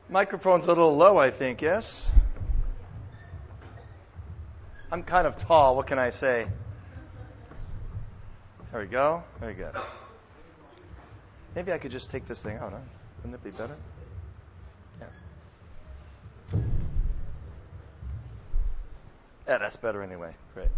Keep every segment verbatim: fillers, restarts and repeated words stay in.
Microphone's a little low, I think, yes? I'm kind of tall, what can I say? There we go. Very good. Maybe I could just take this thing out, huh? Wouldn't it be better? Yeah. Yeah, that's better anyway. Great.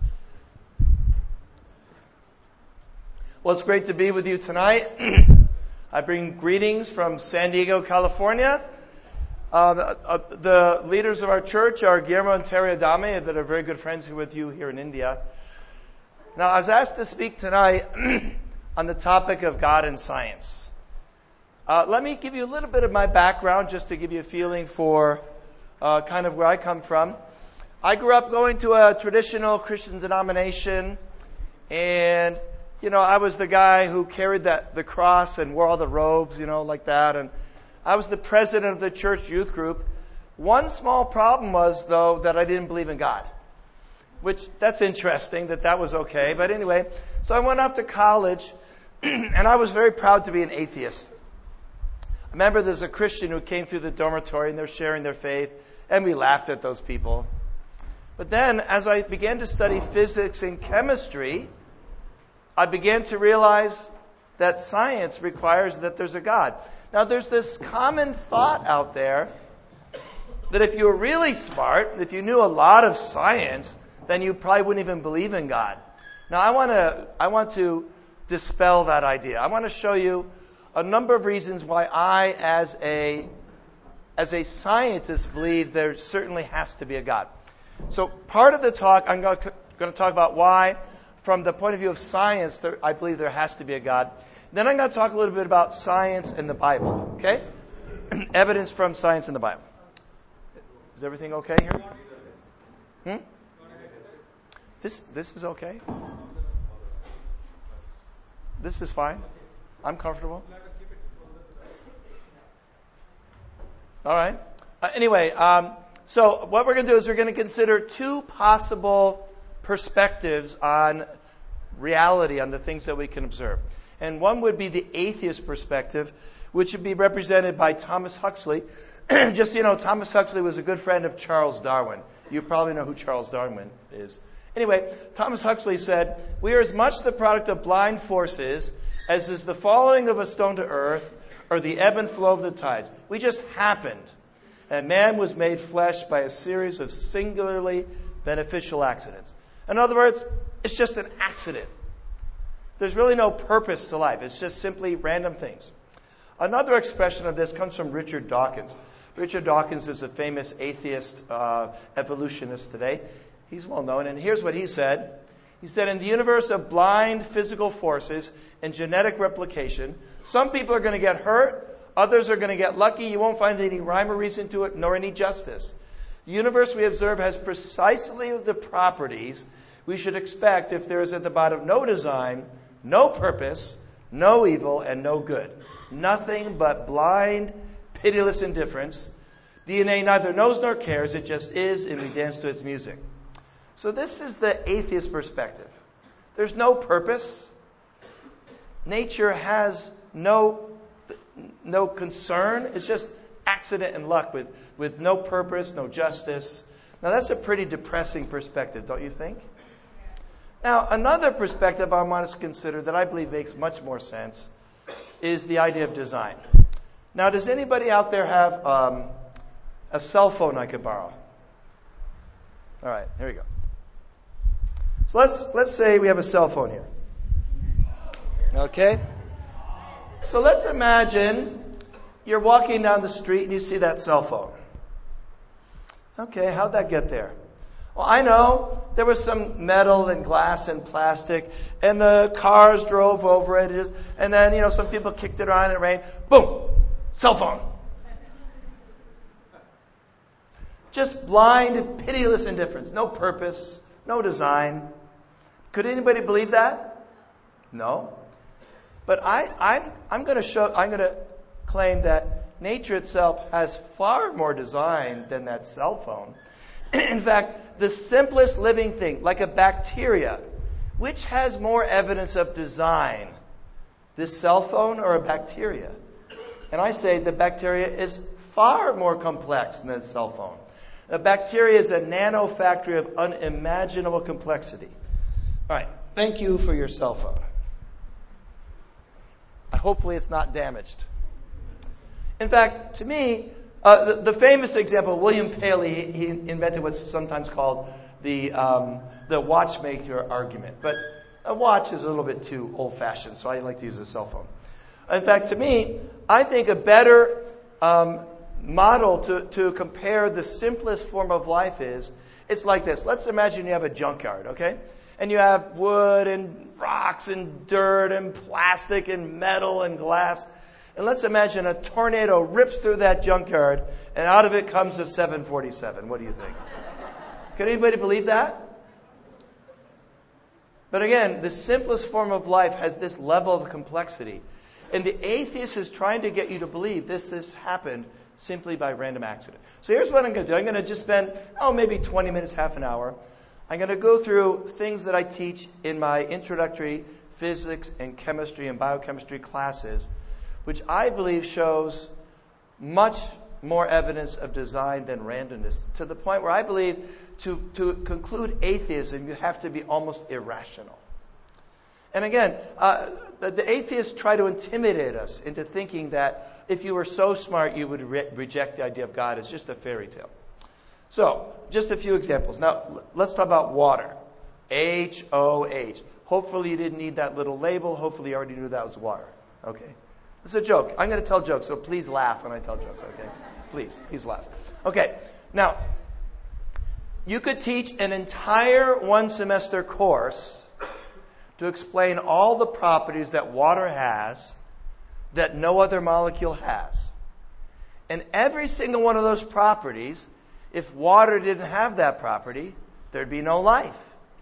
Well, it's great to be with you tonight. I bring greetings from San Diego, California. Uh, the, uh, the leaders of our church are Guillermo and Terry Adame, that are very good friends with you here in India. Now, I was asked to speak tonight on the topic of God and science. Uh, let me give you a little bit of my background, just to give you a feeling for uh, kind of where I come from. I grew up going to a traditional Christian denomination, and you know, I was the guy who carried that the cross and wore all the robes, you know, like that, and I was the president of the church youth group. One small problem was, though, that I didn't believe in God, which that's interesting that that was okay. But anyway, so I went off to college, and I was very proud to be an atheist. I remember there's a Christian who came through the dormitory, and they're sharing their faith, and we laughed at those people. But then, as I began to study physics and chemistry, I began to realize that science requires that there's a God. Now, there's this common thought out there that if you were really smart, if you knew a lot of science, then you probably wouldn't even believe in God. Now, I want to I want to dispel that idea. I want to show you a number of reasons why I, as a as a scientist, believe there certainly has to be a God. So, part of the talk, I'm going to talk about why, from the point of view of science, there, I believe there has to be a God. Then I'm going to talk a little bit about science and the Bible, okay? Evidence from science and the Bible. Is everything okay here? Hmm? This this is okay? This is fine? I'm comfortable? All right. Uh, anyway, um, so what we're going to do is we're going to consider two possible perspectives on reality, on the things that we can observe. And one would be the atheist perspective, which would be represented by Thomas Huxley. Just so you know, Thomas Huxley was a good friend of Charles Darwin. You probably know who Charles Darwin is. Anyway, Thomas Huxley said, "We are as much the product of blind forces as is the falling of a stone to earth or the ebb and flow of the tides. We just happened. And man was made flesh by a series of singularly beneficial accidents." In other words, it's just an accident. There's really no purpose to life. It's just simply random things. Another expression of this comes from Richard Dawkins. Richard Dawkins is a famous atheist uh, evolutionist today. He's well known, and here's what he said. He said, "In the universe of blind physical forces and genetic replication, some people are going to get hurt, others are going to get lucky. You won't find any rhyme or reason to it, nor any justice. The universe we observe has precisely the properties we should expect if there is at the bottom no design, no purpose, no evil, and no good. Nothing but blind, pitiless indifference. D N A neither knows nor cares. It just is, and we dance to its music." So this is the atheist perspective. There's no purpose. Nature has no, no concern. It's just accident and luck with, with no purpose, no justice. Now that's a pretty depressing perspective, don't you think? Now, another perspective I want us to consider that I believe makes much more sense is the idea of design. Now, does anybody out there have um, a cell phone I could borrow? All right, here we go. So let's let's say we have a cell phone here. Okay? So let's imagine you're walking down the street and you see that cell phone. Okay, how'd that get there? Well, I know there was some metal and glass and plastic, and the cars drove over it, and then, you know, some people kicked it around and it rained. Boom! Cell phone. Just blind, pitiless indifference. No purpose, no design. Could anybody believe that? No. But I, I'm, I'm going to show, I'm going to claim that nature itself has far more design than that cell phone. In fact, the simplest living thing, like a bacteria, which has more evidence of design, this cell phone or a bacteria? And I say the bacteria is far more complex than a cell phone. A bacteria is a nanofactory of unimaginable complexity. All right, thank you for your cell phone. Hopefully it's not damaged. In fact, to me, uh, the, the famous example, William Paley, he, he invented what's sometimes called the um, the watchmaker argument. But a watch is a little bit too old-fashioned, so I like to use a cell phone. In fact, to me, I think a better um, model to, to compare the simplest form of life is, it's like this. Let's imagine you have a junkyard, okay? And you have wood and rocks and dirt and plastic and metal and glass. And let's imagine a tornado rips through that junkyard and out of it comes a seven forty-seven. What do you think? Can anybody believe that? But again, the simplest form of life has this level of complexity. And the atheist is trying to get you to believe this has happened simply by random accident. So here's what I'm going to do. I'm going to just spend, oh, maybe twenty minutes, half an hour. I'm going to go through things that I teach in my introductory physics and chemistry and biochemistry classes, which I believe shows much more evidence of design than randomness, to the point where I believe to, to conclude atheism, you have to be almost irrational. And again, uh, the, the atheists try to intimidate us into thinking that if you were so smart, you would re- reject the idea of God as just a fairy tale. So, just a few examples. Now, let's talk about water. H O H. Hopefully you didn't need that little label. Hopefully you already knew that was water. Okay. It's a joke. I'm going to tell jokes, so please laugh when I tell jokes, okay? Please, please laugh. Okay. Now, you could teach an entire one-semester course to explain all the properties that water has that no other molecule has. And every single one of those properties, if water didn't have that property, there'd be no life.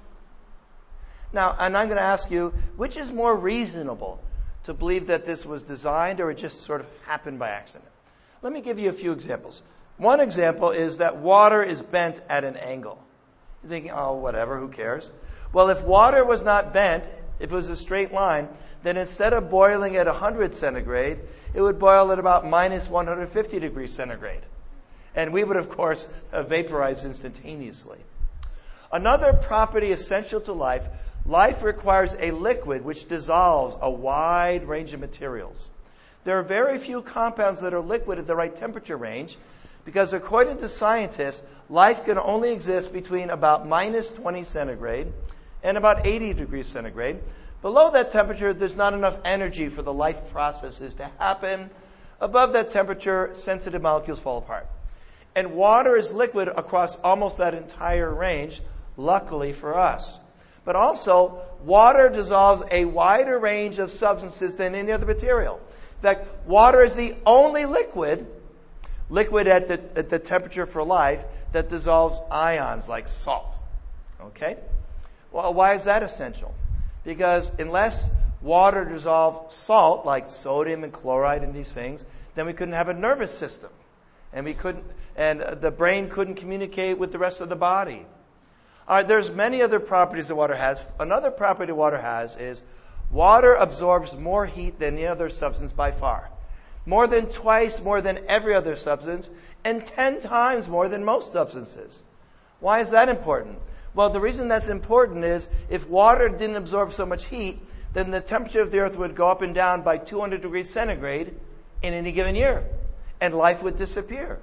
Now, and I'm going to ask you, which is more reasonable, to believe that this was designed or it just sort of happened by accident? Let me give you a few examples. One example is that water is bent at an angle. You're thinking, oh, whatever, who cares? Well, if water was not bent, if it was a straight line, then instead of boiling at one hundred centigrade, it would boil at about minus one hundred fifty degrees centigrade. And we would, of course, vaporize instantaneously. Another property essential to life, life requires a liquid which dissolves a wide range of materials. There are very few compounds that are liquid at the right temperature range because, according to scientists, life can only exist between about minus twenty centigrade and about eighty degrees centigrade. Below that temperature, there's not enough energy for the life processes to happen. Above that temperature, sensitive molecules fall apart. And water is liquid across almost that entire range, luckily for us. But also, water dissolves a wider range of substances than any other material. In fact, water is the only liquid, liquid at the, at the temperature for life, that dissolves ions like salt. Okay? Well, why is that essential? Because unless water dissolved salt, like sodium and chloride and these things, then we couldn't have a nervous system. And we couldn't, and the brain couldn't communicate with the rest of the body. All right, there's many other properties that water has. Another property water has is water absorbs more heat than any other substance by far. More than twice more than every other substance, and ten times more than most substances. Why is that important? Well, the reason that's important is if water didn't absorb so much heat, then the temperature of the earth would go up and down by two hundred degrees centigrade in any given year, and life would disappear.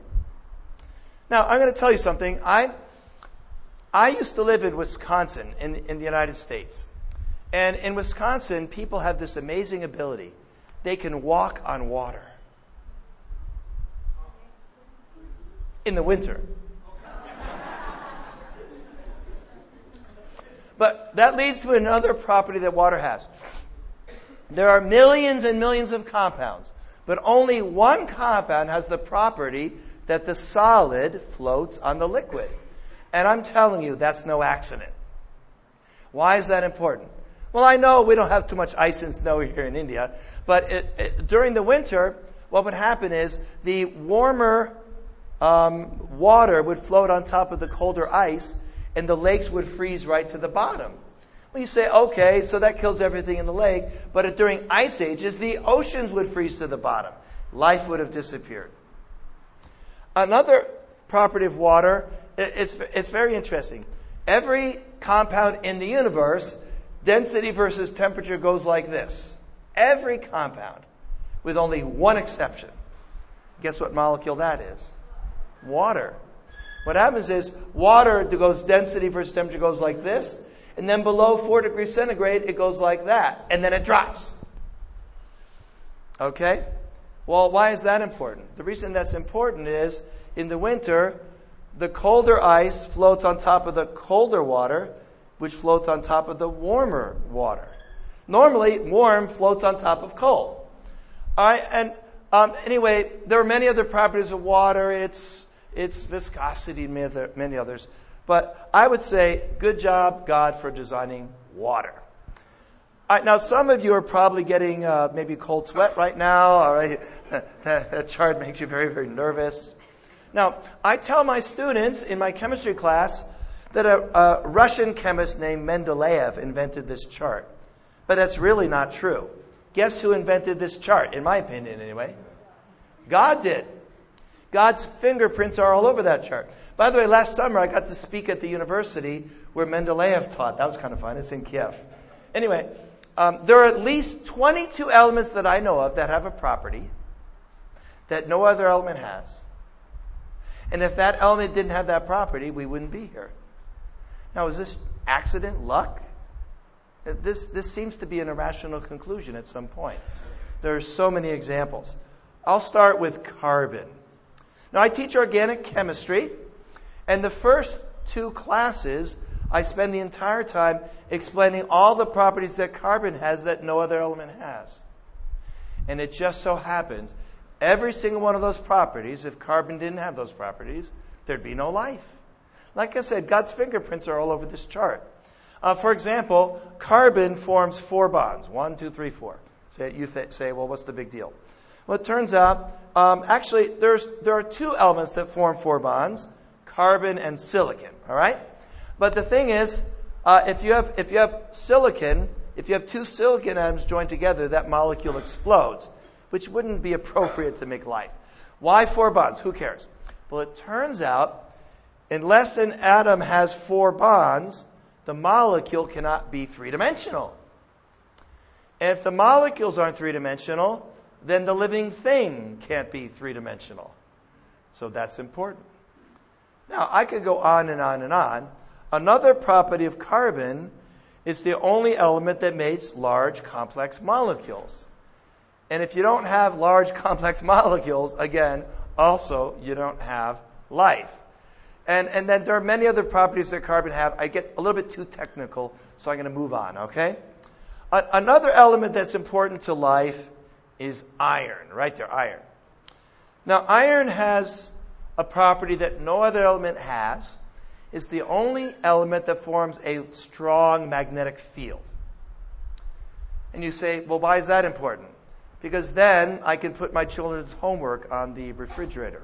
Now, I'm going to tell you something. I I used to live in Wisconsin in, in the United States. And in Wisconsin, people have this amazing ability. They can walk on water. In the winter. But that leads to another property that water has. There are millions and millions of compounds, but only one compound has the property that the solid floats on the liquid. And I'm telling you, that's no accident. Why is that important? Well, I know we don't have too much ice and snow here in India, but it, it, during the winter, what would happen is the warmer um, water would float on top of the colder ice, and the lakes would freeze right to the bottom. Well, you say, okay, so that kills everything in the lake, but during ice ages, the oceans would freeze to the bottom. Life would have disappeared. Another property of water, it's, it's very interesting. Every compound in the universe, density versus temperature goes like this. Every compound, with only one exception. Guess what molecule that is? Water. What happens is water goes density versus temperature goes like this, and then below four degrees centigrade it goes like that, and then it drops. Okay? Well, why is that important? The reason that's important is in the winter, the colder ice floats on top of the colder water, which floats on top of the warmer water. Normally, warm floats on top of cold. All right, and um, anyway, there are many other properties of water. It's its viscosity, and many, other, many others. But I would say, good job, God, for designing water. All right, now, some of you are probably getting uh, maybe cold sweat right now. All right, that chart makes you very, very nervous. Now, I tell my students in my chemistry class that a, a Russian chemist named Mendeleev invented this chart. But that's really not true. Guess who invented this chart, in my opinion anyway? God did. God's fingerprints are all over that chart. By the way, last summer I got to speak at the university where Mendeleev taught. That was kind of fun. It's in Kiev. Anyway, um, there are at least twenty-two elements that I know of that have a property that no other element has. And if that element didn't have that property, we wouldn't be here. Now, is this accident, luck? This, this seems to be an irrational conclusion at some point. There are so many examples. I'll start with carbon. Now, I teach organic chemistry, and the first two classes, I spend the entire time explaining all the properties that carbon has that no other element has. And it just so happens, every single one of those properties, if carbon didn't have those properties, there'd be no life. Like I said, God's fingerprints are all over this chart. Uh, for example, carbon forms four bonds. One, two, three, four. Say, you th- say, well, what's the big deal? Well, it turns out, um, actually, there's there are two elements that form four bonds, carbon and silicon. All right? But the thing is, uh, if you have if you have silicon, if you have two silicon atoms joined together, that molecule explodes, which wouldn't be appropriate to make life. Why four bonds? Who cares? Well, it turns out, unless an atom has four bonds, the molecule cannot be three-dimensional. And if the molecules aren't three-dimensional, then the living thing can't be three-dimensional. So that's important. Now, I could go on and on and on. Another property of carbon is the only element that makes large, complex molecules. And if you don't have large, complex molecules, again, also, you don't have life. And, and then there are many other properties that carbon have. I get a little bit too technical, so I'm going to move on, okay? A- another element that's important to life is iron, right there, iron. Now, iron has a property that no other element has. It's the only element that forms a strong magnetic field. And you say, well, why is that important? Because then I can put my children's homework on the refrigerator.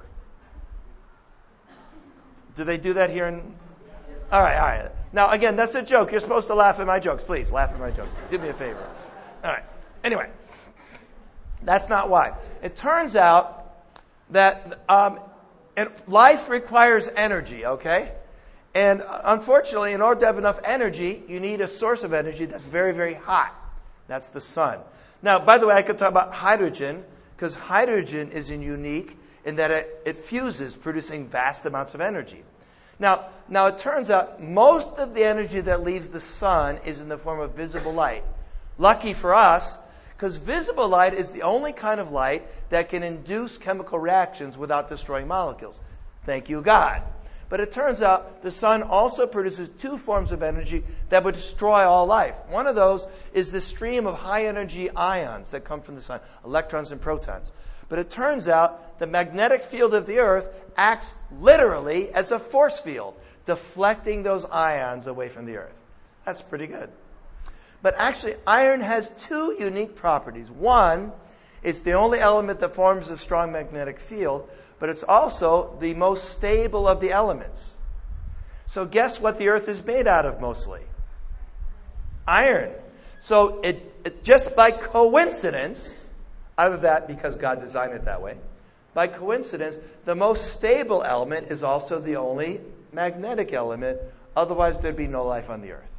Do they do that here? In... All right, all right. Now, again, that's a joke. You're supposed to laugh at my jokes. Please, laugh at my jokes. Do me a favor. All right. Anyway, that's not why. It turns out that um, life requires energy, okay? And unfortunately, in order to have enough energy, you need a source of energy that's very, very hot. That's the sun. Now, by the way, I could talk about hydrogen, because hydrogen is unique in that it, it fuses, producing vast amounts of energy. Now, now, it turns out most of the energy that leaves the sun is in the form of visible light. Lucky for us, because visible light is the only kind of light that can induce chemical reactions without destroying molecules. Thank you, God. But it turns out the sun also produces two forms of energy that would destroy all life. One of those is the stream of high-energy ions that come from the sun, electrons and protons. But it turns out the magnetic field of the Earth acts literally as a force field, deflecting those ions away from the Earth. That's pretty good. But actually, iron has two unique properties. One, it's the only element that forms a strong magnetic field, but it's also the most stable of the elements. So guess what the Earth is made out of mostly? Iron. So it, it just by coincidence, either that because God designed it that way, by coincidence, the most stable element is also the only magnetic element. Otherwise, there'd be no life on the earth.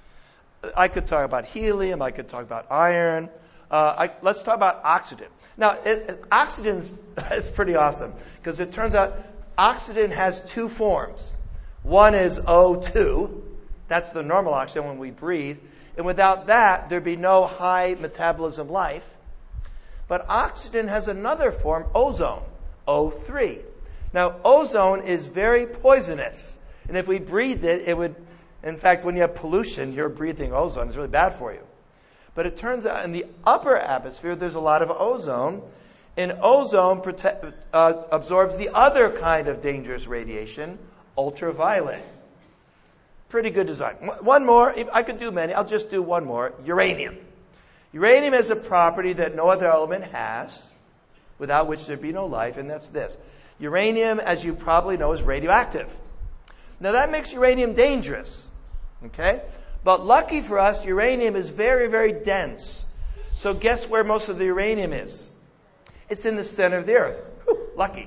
I could talk about helium. I could talk about iron. Uh, I, let's talk about oxygen. Now, it, it, oxygen is pretty awesome because it turns out oxygen has two forms. One is O two. That's the normal oxygen when we breathe. And without that, there'd be no high metabolism life. But oxygen has another form, ozone, O three. Now, ozone is very poisonous. And if we breathed it, it would, in fact, when you have pollution, you're breathing ozone. It's really bad for you. But it turns out in the upper atmosphere, there's a lot of ozone. And ozone prote- uh, absorbs the other kind of dangerous radiation, ultraviolet. Pretty good design. One more. I could do many. I'll just do one more. Uranium. Uranium is a property that no other element has, without which there'd be no life, and that's this. Uranium, as you probably know, is radioactive. Now that makes uranium dangerous. Okay? But lucky for us, uranium is very, very dense. So guess where most of the uranium is? It's in the center of the earth. Whew, lucky.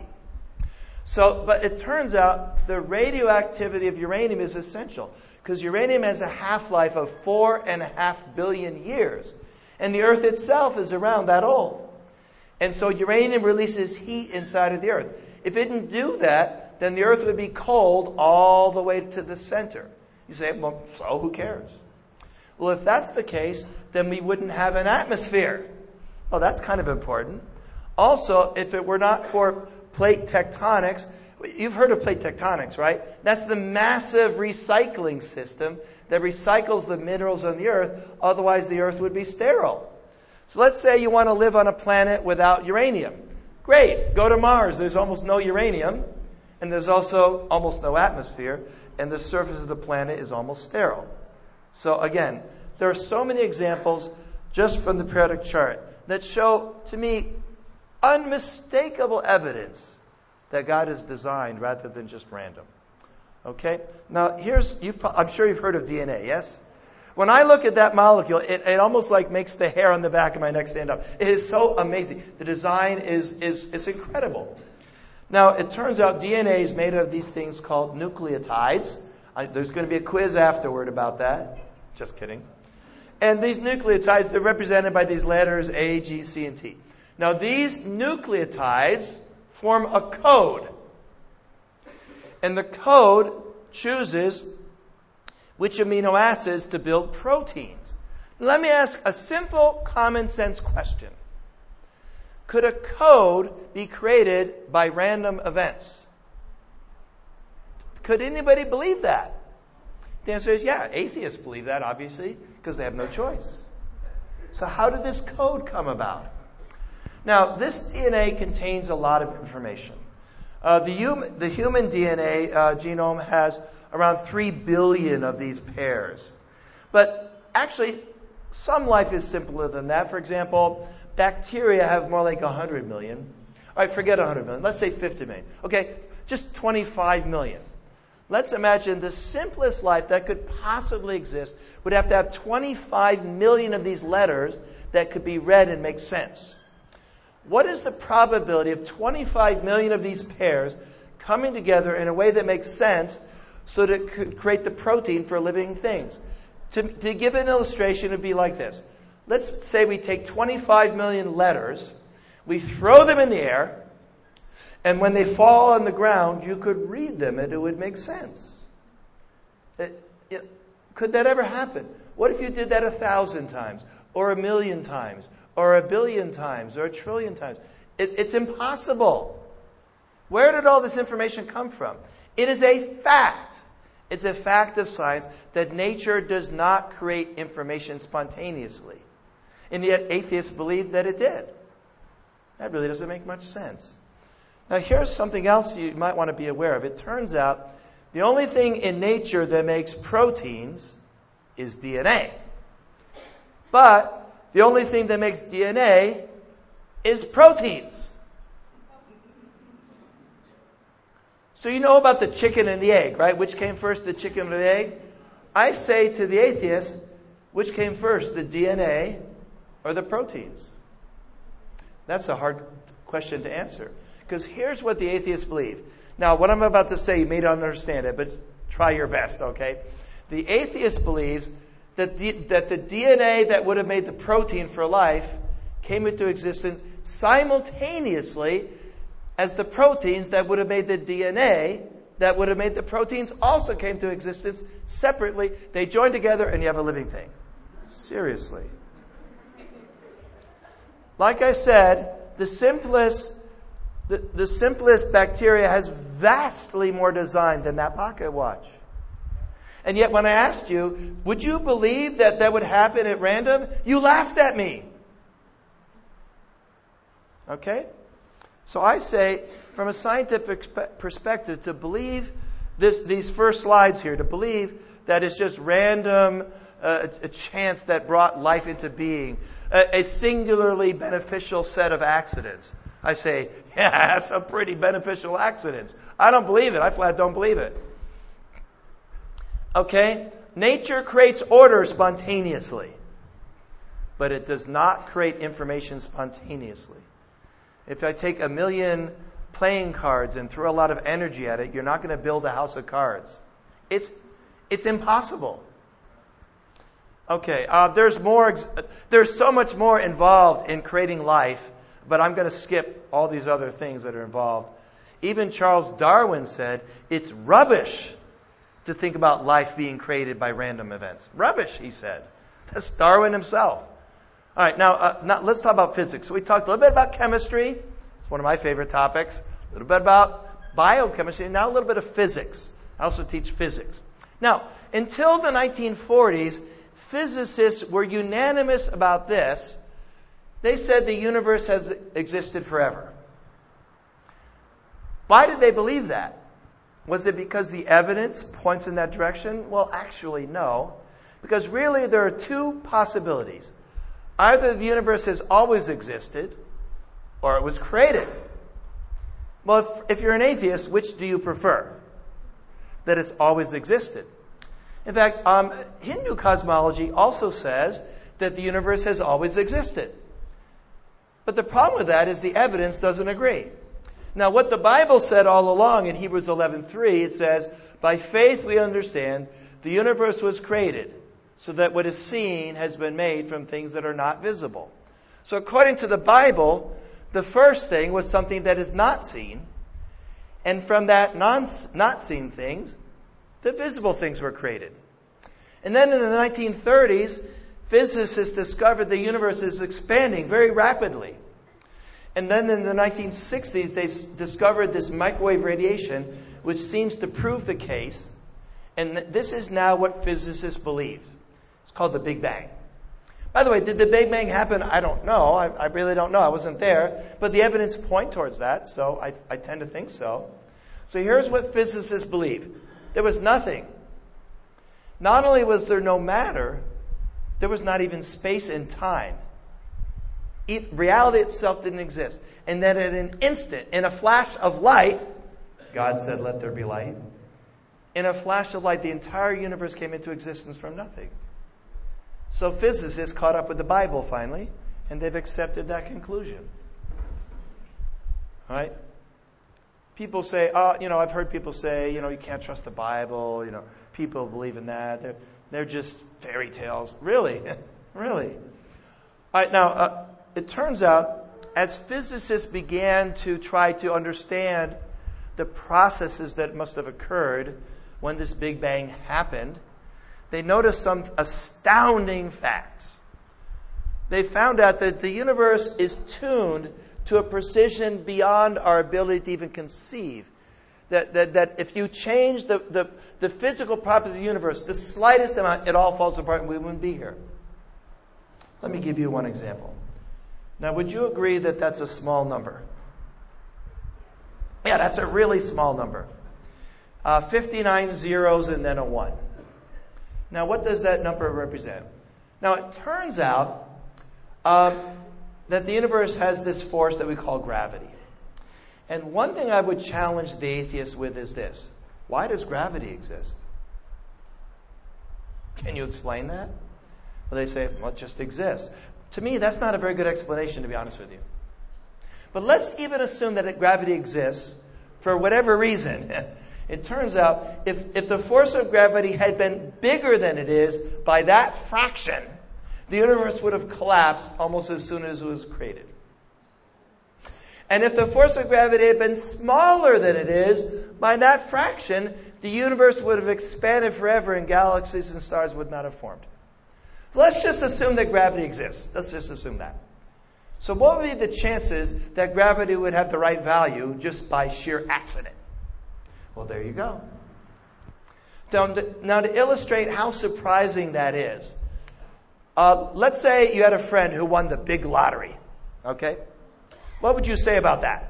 So, but it turns out the radioactivity of uranium is essential because uranium has a half-life of four and a half billion years. And the earth itself is around that old. And so uranium releases heat inside of the earth. If it didn't do that, then the earth would be cold all the way to the center. You say, well, so who cares? Well, if that's the case, then we wouldn't have an atmosphere. Well, that's kind of important. Also, if it were not for plate tectonics, you've heard of plate tectonics, right? That's the massive recycling system that recycles the minerals on the earth. Otherwise, the earth would be sterile. So let's say you want to live on a planet without uranium. Great. Go to Mars. There's almost no uranium. And there's also almost no atmosphere. And the surface of the planet is almost sterile. So again, there are so many examples just from the periodic chart that show, to me, unmistakable evidence that God is designed rather than just random. Okay? Now, here's, you've, I'm sure you've heard of D N A, yes? When I look at that molecule, it, it almost like makes the hair on the back of my neck stand up. It is so amazing. The design is, is, is incredible. Now, it turns out D N A is made of these things called nucleotides. I, there's going to be a quiz afterward about that. Just kidding. And these nucleotides, they're represented by these letters A, G, C, and T. Now, these nucleotides form a code. And the code chooses which amino acids to build proteins. Let me ask a simple common sense question. Could a code be created by random events? Could anybody believe that? The answer is yeah, atheists believe that, obviously, because they have no choice. So how did this code come about? Now, this D N A contains a lot of information. Uh, the, hum- the human D N A uh, genome has around three billion of these pairs. But actually, some life is simpler than that. For example, bacteria have more like one hundred million. All right, forget one hundred million. Let's say fifty million. Okay, just twenty-five million. Let's imagine the simplest life that could possibly exist would have to have twenty-five million of these letters that could be read and make sense. What is the probability of twenty-five million of these pairs coming together in a way that makes sense so that it could create the protein for living things? To, to give an illustration, it would be like this. Let's say we take twenty-five million letters, we throw them in the air, and when they fall on the ground, you could read them and it would make sense. It, it, could that ever happen? What if you did that a thousand times, or a million times, or a billion times, or a trillion times? It, it's impossible. Where did all this information come from? It is a fact. It's a fact of science that nature does not create information spontaneously. And yet atheists believe that it did. That really doesn't make much sense. Now here's something else you might want to be aware of. It turns out the only thing in nature that makes proteins is D N A. But the only thing that makes D N A is proteins. So you know about the chicken and the egg, right? Which came first, the chicken or the egg? I say to the atheist, which came first, the D N A or the proteins? That's a hard question to answer. Because here's what the atheists believe. Now, what I'm about to say, you may not understand it, but try your best, okay? The atheist believes that the, that the D N A that would have made the protein for life came into existence simultaneously as the proteins that would have made the D N A that would have made the proteins also came to existence separately. They join together and you have a living thing. Seriously. Like I said, the simplest, the, the simplest bacteria has vastly more design than that pocket watch. And yet when I asked you, would you believe that that would happen at random? You laughed at me. Okay? So I say, from a scientific perspective, to believe this, these first slides here, to believe that it's just random, uh, a chance that brought life into being, a, a singularly beneficial set of accidents. I say, yeah, that's a pretty beneficial accidents. I don't believe it. I flat don't believe it. Okay? Nature creates order spontaneously, but it does not create information spontaneously. If I take a million playing cards and throw a lot of energy at it, you're not going to build a house of cards. It's it's impossible. Okay, uh, there's more. There's so much more involved in creating life, but I'm going to skip all these other things that are involved. Even Charles Darwin said it's rubbish to think about life being created by random events. Rubbish, he said. That's Darwin himself. All right, now, uh, now let's talk about physics. So we talked a little bit about chemistry. It's one of my favorite topics. A little bit about biochemistry. And now a little bit of physics. I also teach physics. Now, until the nineteen forties, physicists were unanimous about this. They said the universe has existed forever. Why did they believe that? Was it because the evidence points in that direction? Well, actually, no. Because really, there are two possibilities. Either the universe has always existed, or it was created. Well, if, if you're an atheist, which do you prefer? That it's always existed. In fact, um, Hindu cosmology also says that the universe has always existed. But the problem with that is the evidence doesn't agree. Now, what the Bible said all along in Hebrews eleven three, it says, by faith we understand the universe was created, so that what is seen has been made from things that are not visible. So according to the Bible, the first thing was something that is not seen. And from that non, not seen things, the visible things were created. And then in the nineteen thirties, physicists discovered the universe is expanding very rapidly. And then in the nineteen sixties, they discovered this microwave radiation, which seems to prove the case. And this is now what physicists believe. It's called the Big Bang. By the way, did the Big Bang happen? I don't know. I, I really don't know. I wasn't there. But the evidence point towards that, so I, I tend to think so. So here's what physicists believe. There was nothing. Not only was there no matter, there was not even space and time. It, reality itself didn't exist. And then in an instant, in a flash of light, God said, let there be light. In a flash of light, the entire universe came into existence from nothing. So physicists caught up with the Bible finally, and they've accepted that conclusion. All right? People say, oh, you know, I've heard people say, you know, you can't trust the Bible. You know, people believe in that. They're, they're just fairy tales. Really? Really? All right, now, uh, it turns out, as physicists began to try to understand the processes that must have occurred when this Big Bang happened, they noticed some astounding facts. They found out that the universe is tuned to a precision beyond our ability to even conceive. That, that, that if you change the, the, the physical properties of the universe, the slightest amount, it all falls apart and we wouldn't be here. Let me give you one example. Now, would you agree that that's a small number? Yeah, that's a really small number. Uh, fifty-nine zeros and then a one. Now, what does that number represent? Now, it turns out um, that the universe has this force that we call gravity. And one thing I would challenge the atheist with is this. Why does gravity exist? Can you explain that? Well, they say, well, it just exists. To me, that's not a very good explanation, to be honest with you. But let's even assume that gravity exists for whatever reason. It turns out if, if the force of gravity had been bigger than it is by that fraction, the universe would have collapsed almost as soon as it was created. And if the force of gravity had been smaller than it is by that fraction, the universe would have expanded forever and galaxies and stars would not have formed. So let's just assume that gravity exists. Let's just assume that. So what would be the chances that gravity would have the right value just by sheer accident? Well, there you go. Now, to, now to illustrate how surprising that is, uh, let's say you had a friend who won the big lottery. Okay? What would you say about that?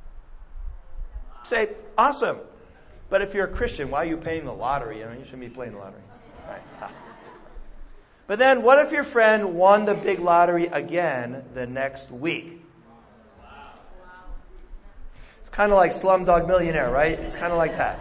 Say, awesome. But if you're a Christian, why are you paying the lottery? I mean, you shouldn't be playing the lottery. Right. Ah. But then, what if your friend won the big lottery again the next week? It's kind of like Slumdog Millionaire, right? It's kind of like that.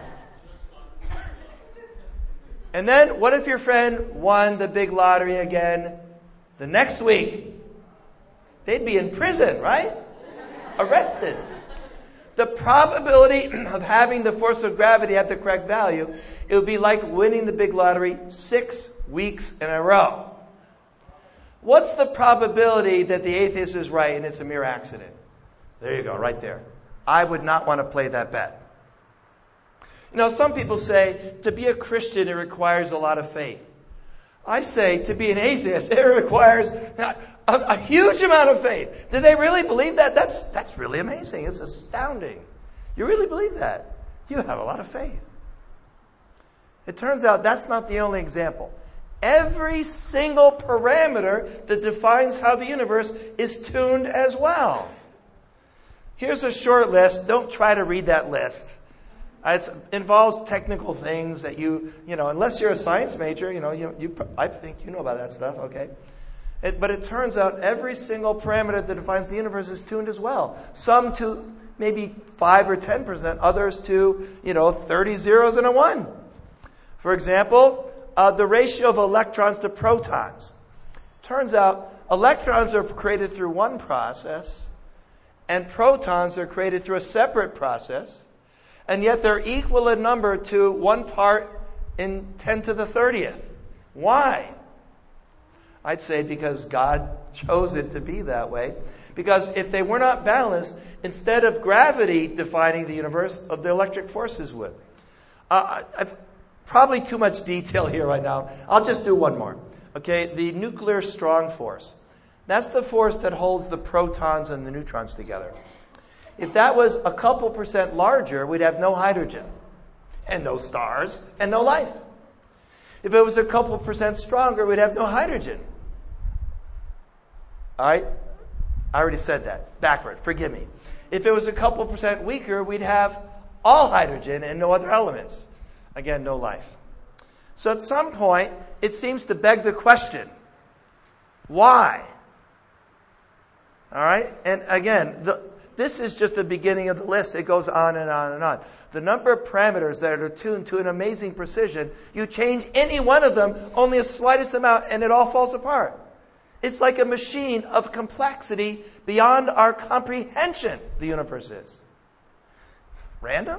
And then, what if your friend won the big lottery again the next week? They'd be in prison, right? Arrested. The probability of having the force of gravity at the correct value, it would be like winning the big lottery six weeks in a row. What's the probability that the atheist is right and it's a mere accident? There you go, right there. I would not want to play that bet. You know, some people say to be a Christian, it requires a lot of faith. I say to be an atheist, it requires a, a huge amount of faith. Do they really believe that? That's, that's really amazing. It's astounding. You really believe that? You have a lot of faith. It turns out that's not the only example. Every single parameter that defines how the universe is tuned as well. Here's a short list. Don't try to read that list. It involves technical things that you, you know, unless you're a science major, you know, you, you I think you know about that stuff, okay? It, but it turns out every single parameter that defines the universe is tuned as well. Some to maybe five or ten percent, others to, you know, thirty zeros and a one. For example, uh, the ratio of electrons to protons. Turns out electrons are created through one process, and protons are created through a separate process, and yet they're equal in number to one part in ten to the thirtieth. Why? I'd say because God chose it to be that way. Because if they were not balanced, instead of gravity defining the universe, the electric forces would. Uh, I've, probably too much detail here right now. I'll just do one more. Okay, the nuclear strong force. That's the force that holds the protons and the neutrons together. If that was a couple percent larger, we'd have no hydrogen, and no stars, and no life. If it was a couple percent stronger, we'd have no hydrogen. All right? I already said that. Backward. Forgive me. If it was a couple percent weaker, we'd have all hydrogen and no other elements. Again, no life. So at some point, it seems to beg the question, why? All right? And again, the, this is just the beginning of the list. It goes on and on and on. The number of parameters that are tuned to an amazing precision, you change any one of them, only a slightest amount, and it all falls apart. It's like a machine of complexity beyond our comprehension, the universe is. Random?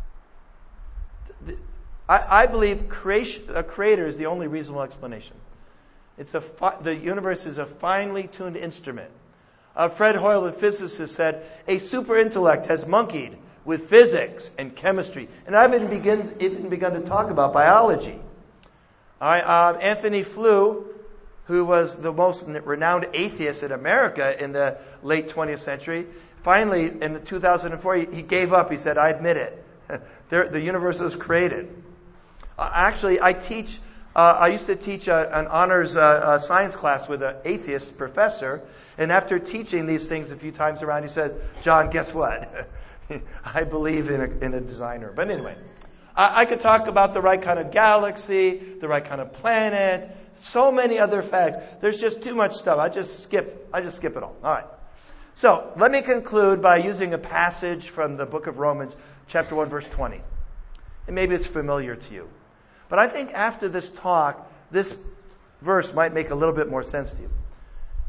I, I believe creation, a creator is the only reasonable explanation. It's a fi- the universe is a finely tuned instrument. Uh, Fred Hoyle, the physicist, said, a super intellect has monkeyed with physics and chemistry. And I haven't begin, even begun to talk about biology. All right, uh, Anthony Flew, who was the most renowned atheist in America in the late twentieth century, finally, in two thousand four, he, he gave up. He said, I admit it. there, the universe is created. Uh, actually, I teach, uh, I used to teach a, an honors uh, uh, science class with an atheist professor. And after teaching these things a few times around, he says, John, guess what? I believe in a, in a designer. But anyway, I, I could talk about the right kind of galaxy, the right kind of planet, so many other facts. There's just too much stuff. I just skip, I just skip it all. All right. So let me conclude by using a passage from the book of Romans, chapter one, verse twenty. And maybe it's familiar to you. But I think after this talk, this verse might make a little bit more sense to you.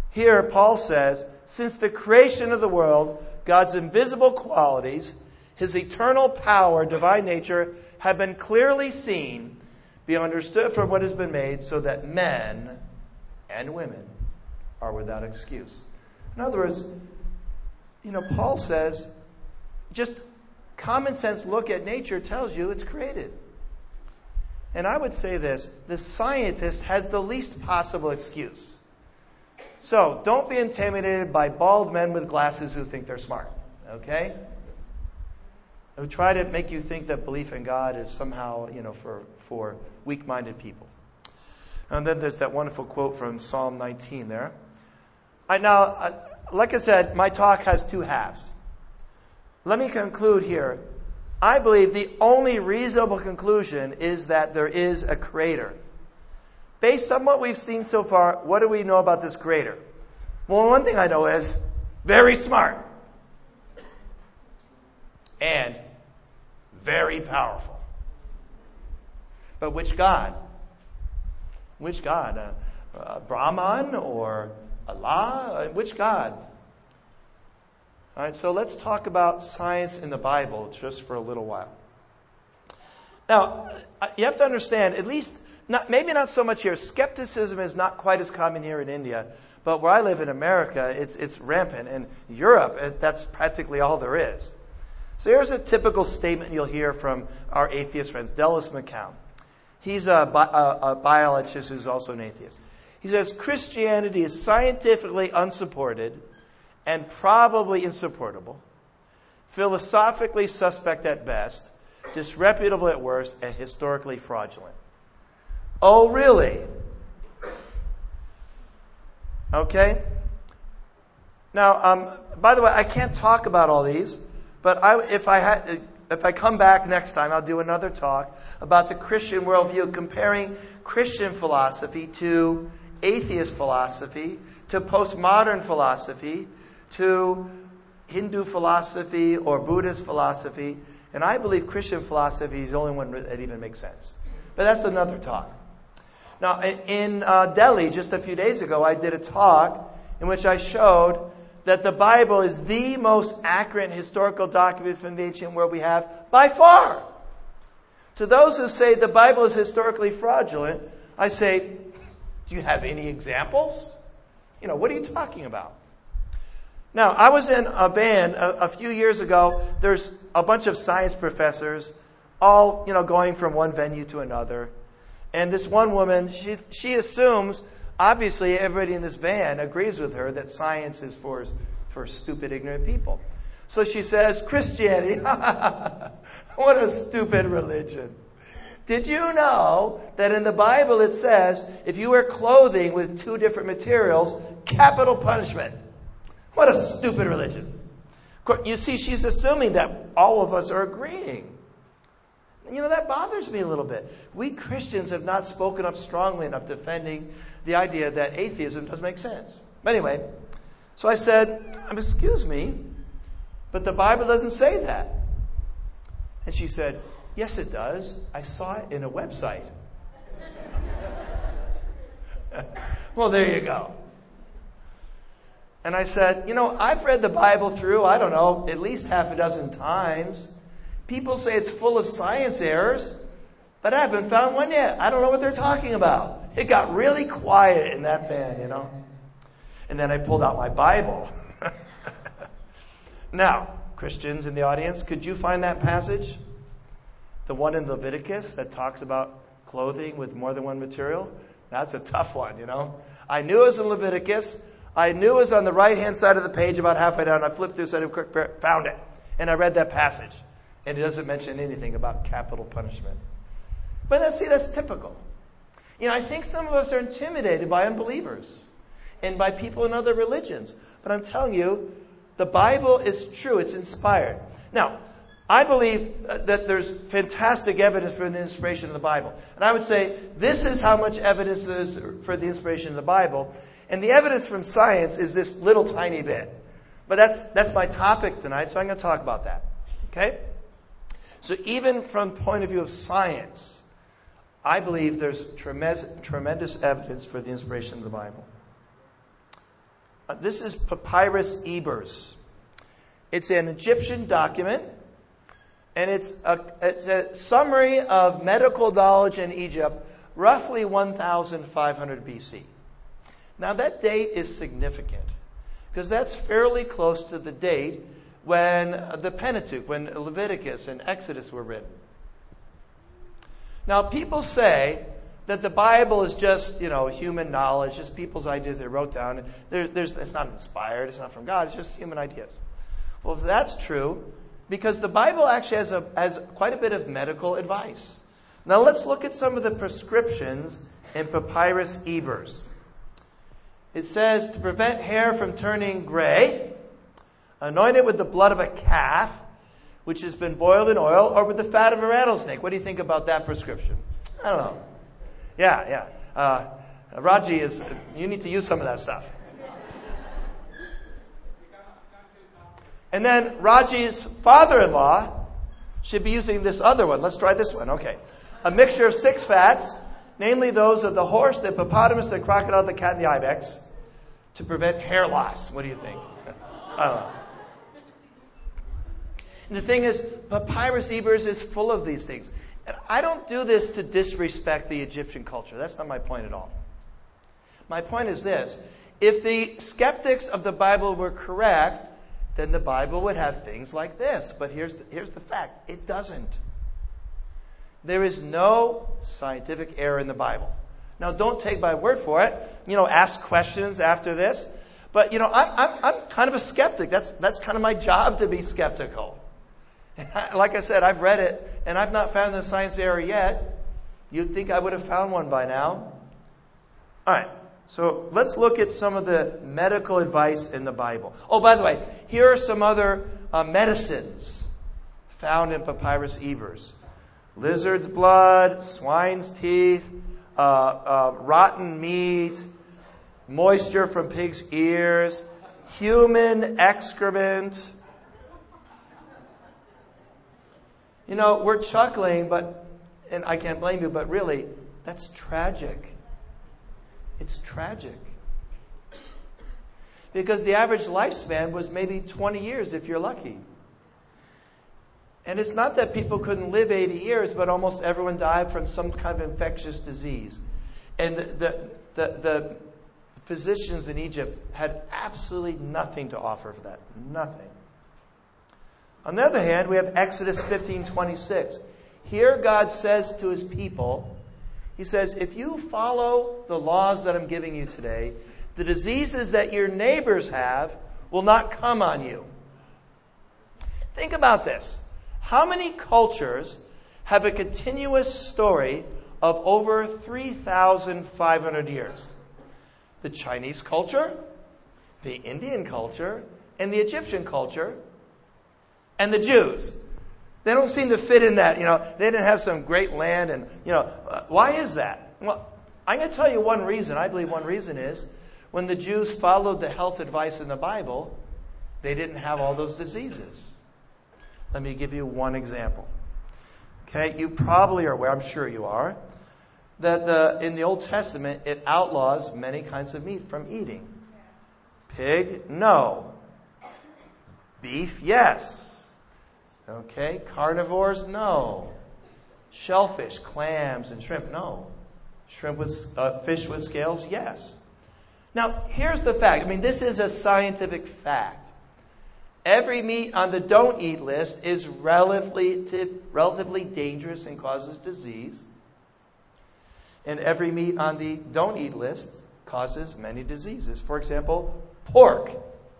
Here, Paul says, since the creation of the world, God's invisible qualities, His eternal power, divine nature, have been clearly seen, be understood from what has been made, so that men and women are without excuse. In other words, you know, Paul says, just common sense look at nature tells you it's created. And I would say this, the scientist has the least possible excuse. So, don't be intimidated by bald men with glasses who think they're smart, okay? Who try to make you think that belief in God is somehow, you know, for, for weak-minded people. And then there's that wonderful quote from Psalm nineteen there. I now, uh, like I said, my talk has two halves. Let me conclude here. I believe the only reasonable conclusion is that there is a creator. Based on what we've seen so far, what do we know about this creator? Well, one thing I know is very smart and very powerful. But which God? Which God? Uh, uh, Brahman or Allah? Uh, which God? All right, so let's talk about science in the Bible just for a little while. Now, you have to understand, at least, not, maybe not so much here. Skepticism is not quite as common here in India, but where I live in America, it's it's rampant. In Europe, that's practically all there is. So here's a typical statement you'll hear from our atheist friends. Dallas McCown. He's a, bi- a, a biologist who's also an atheist. He says, Christianity is scientifically unsupported and probably insupportable, philosophically suspect at best, disreputable at worst, and historically fraudulent. Oh, really? Okay. Now, um, by the way, I can't talk about all these, but I, if I had, if I come back next time, I'll do another talk about the Christian worldview, comparing Christian philosophy to atheist philosophy, to postmodern philosophy, to Hindu philosophy or Buddhist philosophy. And I believe Christian philosophy is the only one that even makes sense. But that's another talk. Now, in uh, Delhi, just a few days ago, I did a talk in which I showed that the Bible is the most accurate historical document from the ancient world we have by far. To those who say the Bible is historically fraudulent, I say, do you have any examples? You know, what are you talking about? Now, I was in a van a, a few years ago. There's a bunch of science professors, all, you know, going from one venue to another. And this one woman, she she assumes, obviously, everybody in this van agrees with her that science is for for stupid, ignorant people. So she says, Christianity, what a stupid religion. Did you know that in the Bible it says, if you wear clothing with two different materials, capital punishment? What a stupid religion. You see, she's assuming that all of us are agreeing. You know, that bothers me a little bit. We Christians have not spoken up strongly enough defending the idea that atheism does make sense. But anyway, so I said, excuse me, but the Bible doesn't say that. And she said, yes, it does. I saw it in a website. Well, there you go. And I said, you know, I've read the Bible through, I don't know, at least half a dozen times. People say it's full of science errors, but I haven't found one yet. I don't know what they're talking about. It got really quiet in that van, you know. And then I pulled out my Bible. Now, Christians in the audience, could you find that passage? The one in Leviticus that talks about clothing with more than one material? That's a tough one, you know. I knew it was in Leviticus. I knew it was on the right-hand side of the page about halfway down. I flipped through, said, quick, found it. And I read that passage. And it doesn't mention anything about capital punishment. But let's see, that's typical. You know, I think some of us are intimidated by unbelievers and by people in other religions. But I'm telling you, the Bible is true. It's inspired. Now, I believe that there's fantastic evidence for the inspiration of the Bible. And I would say this is how much evidence there is for the inspiration of the Bible. And the evidence from science is this little tiny bit. But that's that's my topic tonight, so I'm going to talk about that. Okay? So even from the point of view of science, I believe there's tremendous, tremendous evidence for the inspiration of the Bible. Uh, this is Papyrus Ebers. It's an Egyptian document, and it's a, it's a summary of medical knowledge in Egypt, roughly one thousand five hundred B C. Now that date is significant, because that's fairly close to the date when the Pentateuch, when Leviticus and Exodus were written. Now people say that the Bible is just, you know, human knowledge, just people's ideas they wrote down. There, there's, it's not inspired, it's not from God, it's just human ideas. Well, if that's true, because the Bible actually has, a, has quite a bit of medical advice. Now let's look at some of the prescriptions in Papyrus Ebers. It says to prevent hair from turning gray, anoint it with the blood of a calf, which has been boiled in oil, or with the fat of a rattlesnake. What do you think about that prescription? I don't know. Yeah, yeah. Uh, Raji is, you need to use some of that stuff. And then Raji's father-in-law should be using this other one. Let's try this one. Okay. A mixture of six fats, namely those of the horse, the hippopotamus, the crocodile, the cat, and the ibex, to prevent hair loss. What do you think? I don't know. And the thing is, Papyrus Ebers is full of these things. And I don't do this to disrespect the Egyptian culture. That's not my point at all. My point is this. If the skeptics of the Bible were correct, then the Bible would have things like this. But here's the, here's the fact. It doesn't. There is no scientific error in the Bible. Now, don't take my word for it. You know, ask questions after this. But, you know, I'm, I'm, I'm kind of a skeptic. That's, that's kind of my job, to be skeptical. And I, like I said, I've read it, and I've not found a science error yet. You'd think I would have found one by now. All right. So let's look at some of the medical advice in the Bible. Oh, by the way, here are some other uh, medicines found in Papyrus Ebers. Lizard's blood, swine's teeth, uh, uh, rotten meat, moisture from pig's ears, human excrement. You know, we're chuckling, but, and I can't blame you, but really, that's tragic. It's tragic. Because the average lifespan was maybe twenty years if you're lucky. And it's not that people couldn't live eighty years, but almost everyone died from some kind of infectious disease. And the, the, the, the physicians in Egypt had absolutely nothing to offer for that. Nothing. On the other hand, we have Exodus fifteen twenty-six. Here God says to his people, he says, if you follow the laws that I'm giving you today, the diseases that your neighbors have will not come on you. Think about this. How many cultures have a continuous story of over three thousand five hundred years? The Chinese culture, the Indian culture, and the Egyptian culture, and the Jews. They don't seem to fit in that. You know, they didn't have some great land, and you know, uh, why is that? Well, I'm going to tell you one reason. I believe one reason is when the Jews followed the health advice in the Bible, they didn't have all those diseases. Let me give you one example. Okay, you probably are aware, I'm sure you are, that the, in the Old Testament it outlaws many kinds of meat from eating. Pig, no. Beef, yes. Okay, carnivores, no. Shellfish, clams, and shrimp, no. Shrimp with uh, fish with scales, yes. Now, here's the fact. I mean, this is a scientific fact. Every meat on the don't eat list is relatively, relatively dangerous and causes disease. And every meat on the don't eat list causes many diseases. For example, pork.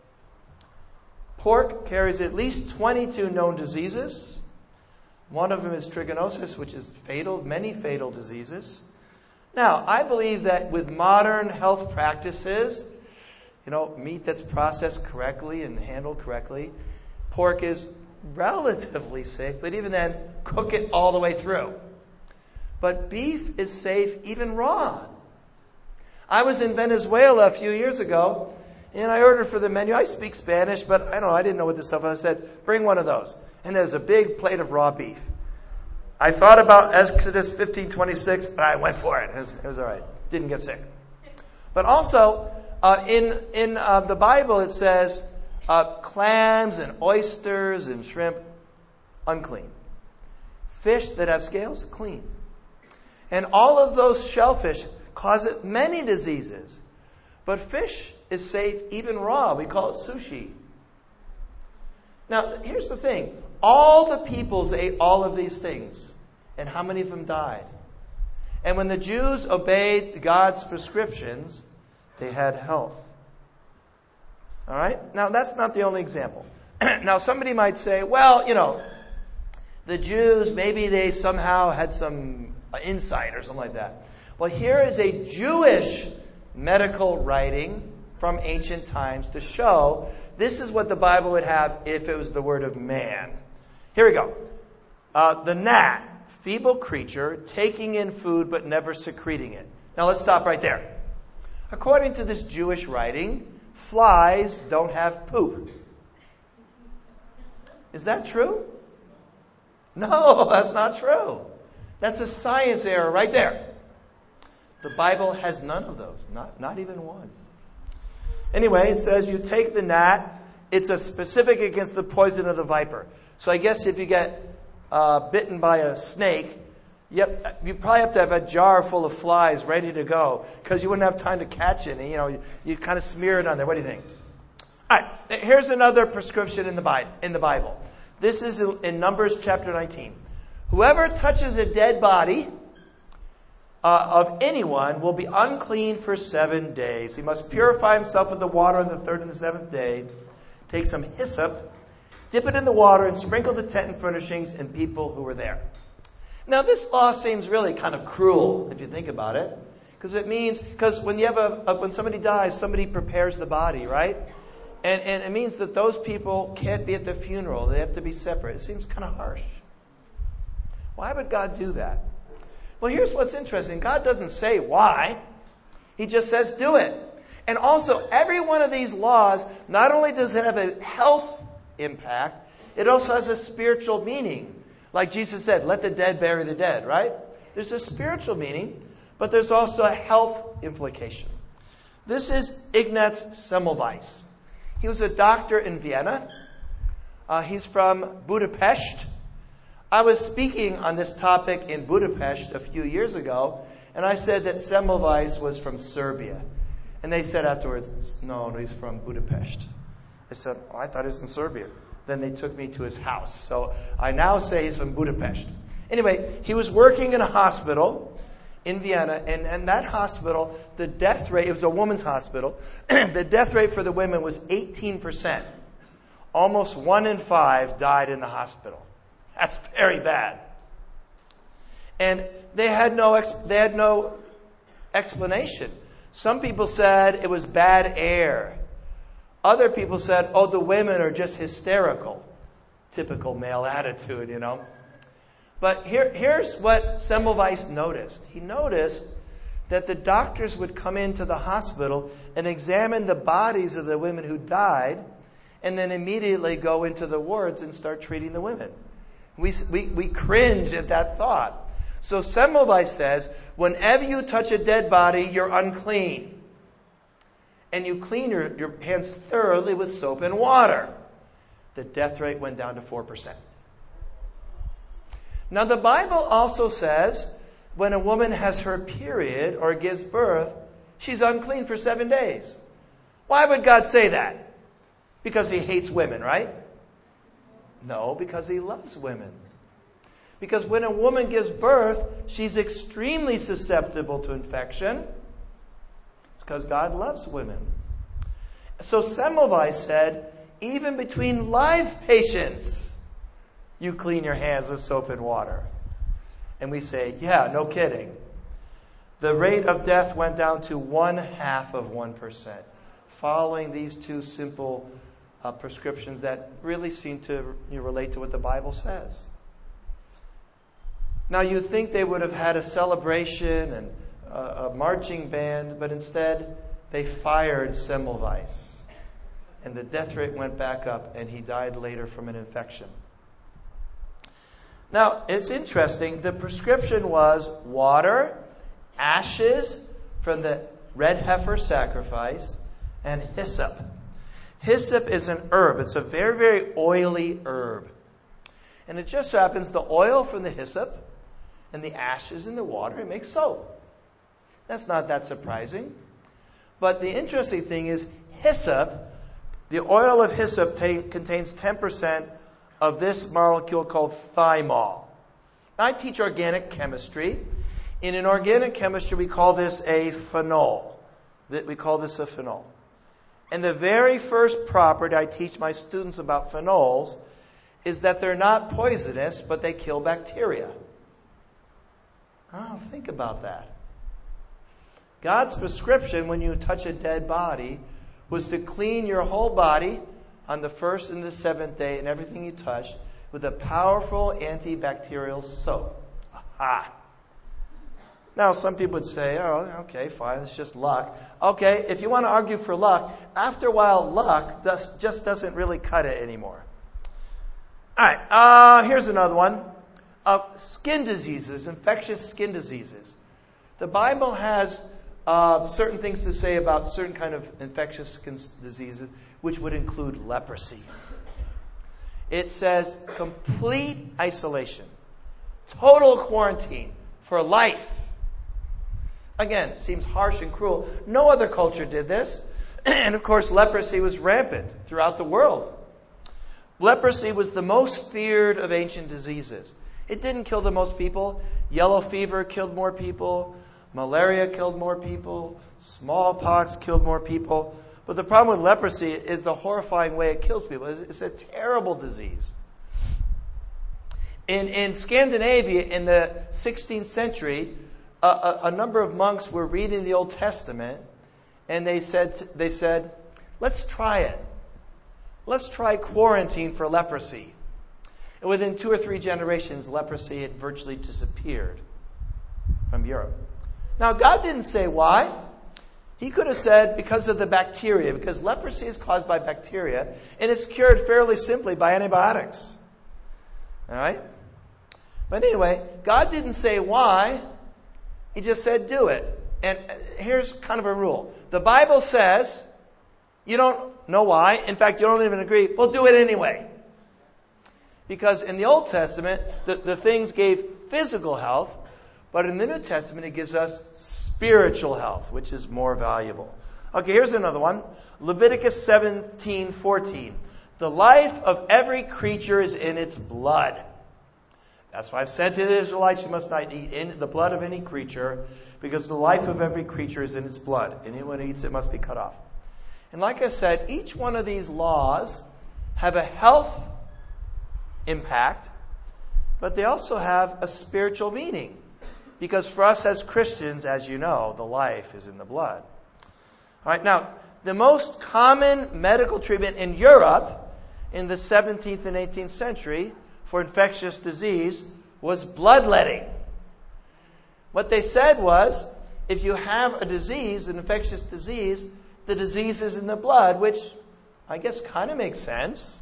Pork carries at least twenty-two known diseases. One of them is trichinosis, which is fatal, many fatal diseases. Now, I believe that with modern health practices, you know, meat that's processed correctly and handled correctly, pork is relatively safe, but even then, cook it all the way through. But beef is safe even raw. I was in Venezuela a few years ago, and I ordered for the menu. I speak Spanish, but I don't know, I didn't know what this stuff was. I said, bring one of those. And there's a big plate of raw beef. I thought about Exodus fifteen twenty-six, but I went for it. It was, it was all right. Didn't get sick. But also, uh, in in uh, the Bible it says uh, clams and oysters and shrimp, unclean. Fish that have scales, clean. And all of those shellfish cause many diseases. But fish is safe even raw. We call it sushi. Now, here's the thing. All the peoples ate all of these things. And how many of them died? And when the Jews obeyed God's prescriptions, they had health. All right? Now, that's not the only example. Now, somebody might say, well, you know, the Jews, maybe they somehow had some insight or something like that. Well, here is a Jewish medical writing from ancient times to show this is what the Bible would have if it was the word of man. Here we go. Uh, the gnat, feeble creature, taking in food but never secreting it. Now let's stop right there. According to this Jewish writing, flies don't have poop. Is that true? No, that's not true. That's a science error right there. The Bible has none of those, not, not even one. Anyway, it says you take the gnat. It's a specific against the poison of the viper. So I guess if you get uh, bitten by a snake, yep, you probably have to have a jar full of flies ready to go because you wouldn't have time to catch it. And, you know, you, you kind of smear it on there. What do you think? All right, here's another prescription in the Bible. In the Bible. This is in Numbers chapter nineteen. Whoever touches a dead body Uh, of anyone will be unclean for seven days. He must purify himself with the water on the third and the seventh day. Take some hyssop, dip it in the water, and sprinkle the tent and furnishings and people who were there. Now, this law seems really kind of cruel if you think about it, because it means because when you have a, a when somebody dies, somebody prepares the body, right? And and it means that those people can't be at the funeral; they have to be separate. It seems kind of harsh. Why would God do that? Well, here's what's interesting. God doesn't say why. He just says do it. And also, every one of these laws, not only does it have a health impact, it also has a spiritual meaning. Like Jesus said, let the dead bury the dead, right? There's a spiritual meaning, but there's also a health implication. This is Ignaz Semmelweis. He was a doctor in Vienna. Uh, he's from Budapest. I was speaking on this topic in Budapest a few years ago, and I said that Semmelweis was from Serbia. And they said afterwards, no, no, he's from Budapest. I said, oh, I thought he was in Serbia. Then they took me to his house. So I now say he's from Budapest. Anyway, he was working in a hospital in Vienna, and, and that hospital, the death rate, it was a woman's hospital, the death rate for the women was eighteen percent. Almost one in five died in the hospital. That's very bad. And they had no ex- they had no explanation. Some people said it was bad air. Other people said, oh, the women are just hysterical. Typical male attitude, you know. But here, here's what Semmelweis noticed. He noticed that the doctors would come into the hospital and examine the bodies of the women who died and then immediately go into the wards and start treating the women. We, we, we cringe at that thought. So Semmelweis says, whenever you touch a dead body, you're unclean. And you clean your, your hands thoroughly with soap and water. The death rate went down to four percent. Now the Bible also says, when a woman has her period or gives birth, she's unclean for seven days. Why would God say that? Because he hates women, right? No, because he loves women. Because when a woman gives birth, she's extremely susceptible to infection. It's because God loves women. So Semmelweis said, even between live patients, you clean your hands with soap and water. And we say, yeah, no kidding. The rate of death went down to one half of one percent, following these two simple Uh, prescriptions that really seem to you know, relate to what the Bible says. Now you think they would have had a celebration and a, a marching band, but instead they fired Semmelweis. And the death rate went back up and he died later from an infection. Now it's interesting, the prescription was water, ashes from the red heifer sacrifice, and hyssop. Hyssop is an herb. It's a very, very oily herb. And it just so happens the oil from the hyssop and the ashes in the water, it makes soap. That's not that surprising. But the interesting thing is hyssop, the oil of hyssop t- contains ten percent of this molecule called thymol. I teach organic chemistry. In an organic chemistry, we call this a phenol. We call this a phenol. And the very first property I teach my students about phenols is that they're not poisonous, but they kill bacteria. Oh, think about that. God's prescription when you touch a dead body was to clean your whole body on the first and the seventh day and everything you touched with a powerful antibacterial soap. Aha! Now, some people would say, oh, okay, fine, it's just luck. Okay, if you want to argue for luck, after a while, luck does, just doesn't really cut it anymore. All right, uh, here's another one. Uh, skin diseases, infectious skin diseases. The Bible has uh, certain things to say about certain kind of infectious skin diseases, which would include leprosy. It says complete isolation, total quarantine for life. Again, seems harsh and cruel. No other culture did this. And of course, leprosy was rampant throughout the world. Leprosy was the most feared of ancient diseases. It didn't kill the most people. Yellow fever killed more people. Malaria killed more people. Smallpox killed more people. But the problem with leprosy is the horrifying way it kills people. It's a terrible disease. In, in Scandinavia, in the sixteenth century, a, a, a number of monks were reading the Old Testament, and they said, they said, let's try it. Let's try quarantine for leprosy. And within two or three generations, leprosy had virtually disappeared from Europe. Now, God didn't say why. He could have said because of the bacteria, because leprosy is caused by bacteria, and it's cured fairly simply by antibiotics. All right? But anyway, God didn't say why. He just said do it. And here's kind of a rule. The Bible says you don't know why. In fact, you don't even agree. Well, do it anyway. Because in the Old Testament, the, the things gave physical health, but in the New Testament, it gives us spiritual health, which is more valuable. Okay, here's another one. Leviticus seventeen fourteen. The life of every creature is in its blood. That's why I've said to the Israelites, you must not eat in the blood of any creature, because the life of every creature is in its blood. Anyone who eats it must be cut off. And like I said, each one of these laws have a health impact, but they also have a spiritual meaning. Because for us as Christians, as you know, the life is in the blood. All right, now, the most common medical treatment in Europe in the seventeenth and eighteenth century for infectious disease was bloodletting. What they said was, if you have a disease, an infectious disease, the disease is in the blood, which I guess kind of makes sense.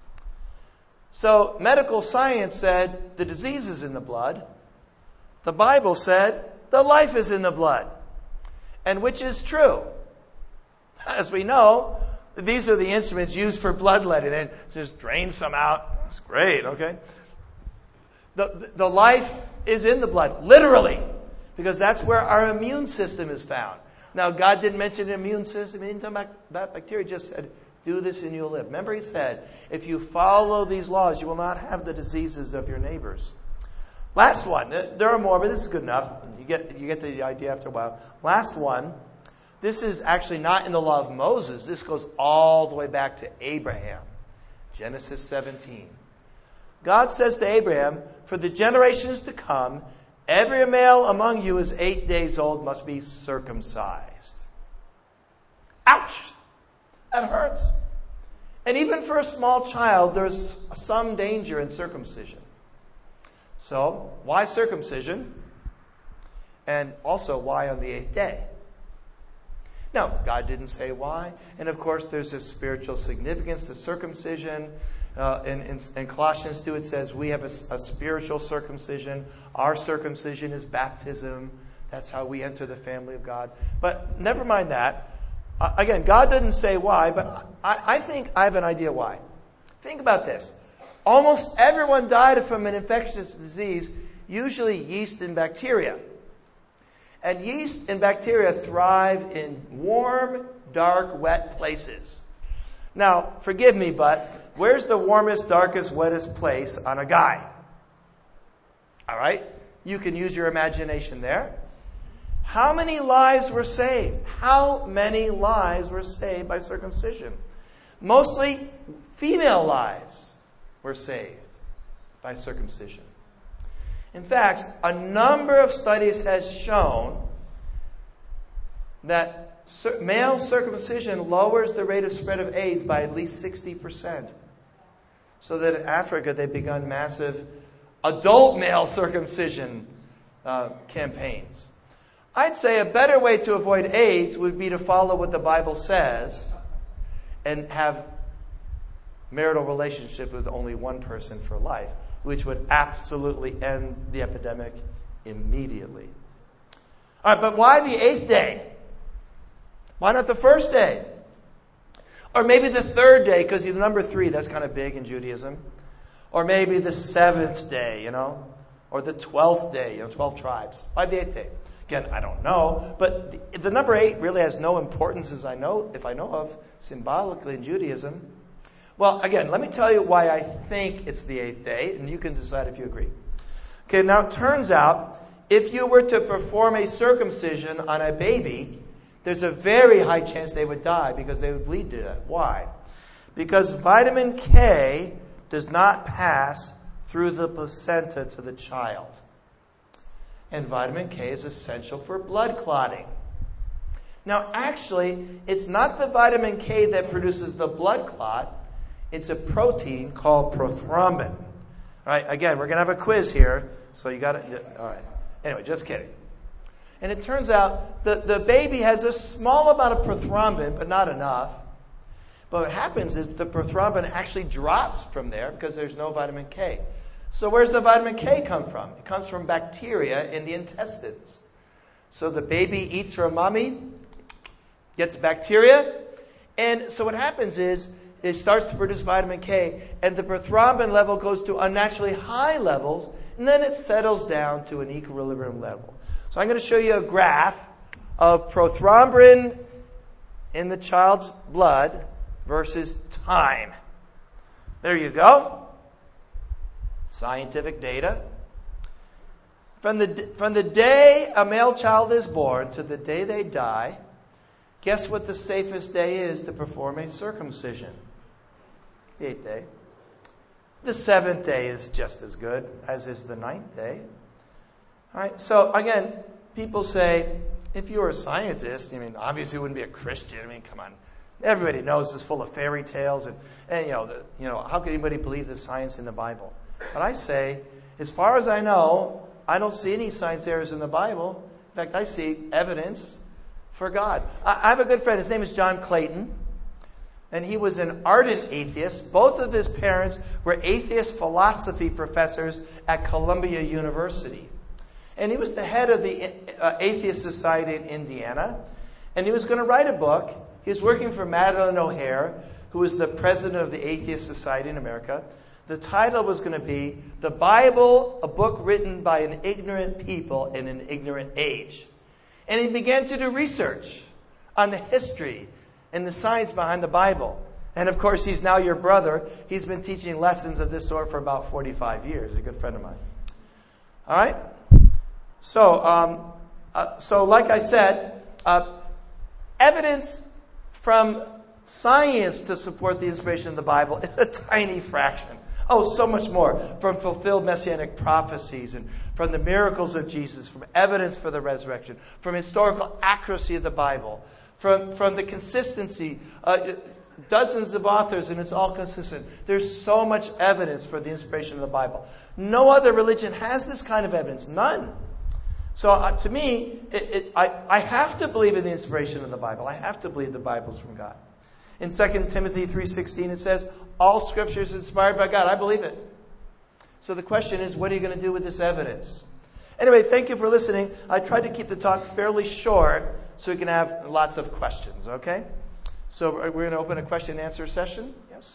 So medical science said the disease is in the blood. The Bible said the life is in the blood. And which is true? As we know, these are the instruments used for bloodletting. And just drain some out. That's great, okay? The, the life is in the blood, literally. Because that's where our immune system is found. Now, God didn't mention the immune system. He didn't talk about bacteria. He just said, do this and you'll live. Remember, he said, if you follow these laws, you will not have the diseases of your neighbors. Last one. There are more, but this is good enough. You get, you get the idea after a while. Last one. This is actually not in the law of Moses. This goes all the way back to Abraham. Genesis seventeen. God says to Abraham, for the generations to come, every male among you is eight days old must be circumcised. Ouch! That hurts. And even for a small child, there's some danger in circumcision. So, why circumcision? And also, why on the eighth day? Now, God didn't say why. And of course, there's a spiritual significance to circumcision. Uh, in, in, in Colossians two, it says we have a, a spiritual circumcision. Our circumcision is baptism. That's how we enter the family of God. But never mind that. Uh, again, God doesn't say why, but I, I think I have an idea why. Think about this. Almost everyone died from an infectious disease, usually yeast and bacteria. And yeast and bacteria thrive in warm, dark, wet places. Now, forgive me, but where's the warmest, darkest, wettest place on a guy? All right? You can use your imagination there. How many lives were saved? How many lives were saved by circumcision? Mostly female lives were saved by circumcision. In fact, a number of studies has shown that male circumcision lowers the rate of spread of AIDS by at least sixty percent. So that in Africa they've begun massive adult male circumcision uh, campaigns. I'd say a better way to avoid AIDS would be to follow what the Bible says and have marital relationship with only one person for life, which would absolutely end the epidemic immediately. All right, but why the eighth day? Why not the first day? Or maybe the third day, because the number three, that's kind of big in Judaism. Or maybe the seventh day, you know. Or the twelfth day, you know, twelve tribes. Why the eighth day? Again, I don't know. But the, the number eight really has no importance as I know, if I know of, symbolically in Judaism. Well, again, let me tell you why I think it's the eighth day, and you can decide if you agree. Okay, now it turns out, if you were to perform a circumcision on a baby, there's a very high chance they would die because they would bleed to death. Why? Because vitamin K does not pass through the placenta to the child. And vitamin K is essential for blood clotting. Now, actually, it's not the vitamin K that produces the blood clot. It's a protein called prothrombin. All right, again, we're going to have a quiz here, so you got to... All right. Anyway, just kidding. And it turns out that the baby has a small amount of prothrombin, but not enough. But what happens is the prothrombin actually drops from there because there's no vitamin K. So where's the vitamin K come from? It comes from bacteria in the intestines. So the baby eats from mommy, gets bacteria, and so what happens is it starts to produce vitamin K, and the prothrombin level goes to unnaturally high levels, and then it settles down to an equilibrium level. So I'm going to show you a graph of prothrombin in the child's blood versus time. There you go. Scientific data. From the, from the day a male child is born to the day they die, guess what the safest day is to perform a circumcision? The eighth day. The seventh day is just as good as is the ninth day. All right. So again, people say, if you were a scientist, I mean, obviously you wouldn't be a Christian. I mean, come on. Everybody knows it's full of fairy tales, and, and you know, the, you know, how can anybody believe the science in the Bible? But I say, as far as I know, I don't see any science errors in the Bible. In fact, I see evidence for God. I, I have a good friend. His name is John Clayton. And he was an ardent atheist. Both of his parents were atheist philosophy professors at Columbia University. And he was the head of the uh, Atheist Society in Indiana. And he was going to write a book. He was working for Madalyn O'Hair, who was the president of the Atheist Society in America. The title was going to be The Bible, a book written by an ignorant people in an ignorant age. And he began to do research on the history and the science behind the Bible. And of course, he's now your brother. He's been teaching lessons of this sort for about forty-five years. A good friend of mine. All right? So, um, uh, so like I said, uh, evidence from science to support the inspiration of the Bible is a tiny fraction. Oh, so much more. From fulfilled messianic prophecies and from the miracles of Jesus, from evidence for the resurrection, from historical accuracy of the Bible, from, from the consistency, uh, dozens of authors, and it's all consistent. There's so much evidence for the inspiration of the Bible. No other religion has this kind of evidence. None. So uh, to me, it, it, I, I have to believe in the inspiration of the Bible. I have to believe the Bible's from God. In Second Timothy three sixteen, it says, all Scripture is inspired by God. I believe it. So the question is, what are you going to do with this evidence? Anyway, thank you for listening. I tried to keep the talk fairly short, so we can have lots of questions, okay? So we're going to open a question and answer session. Yes?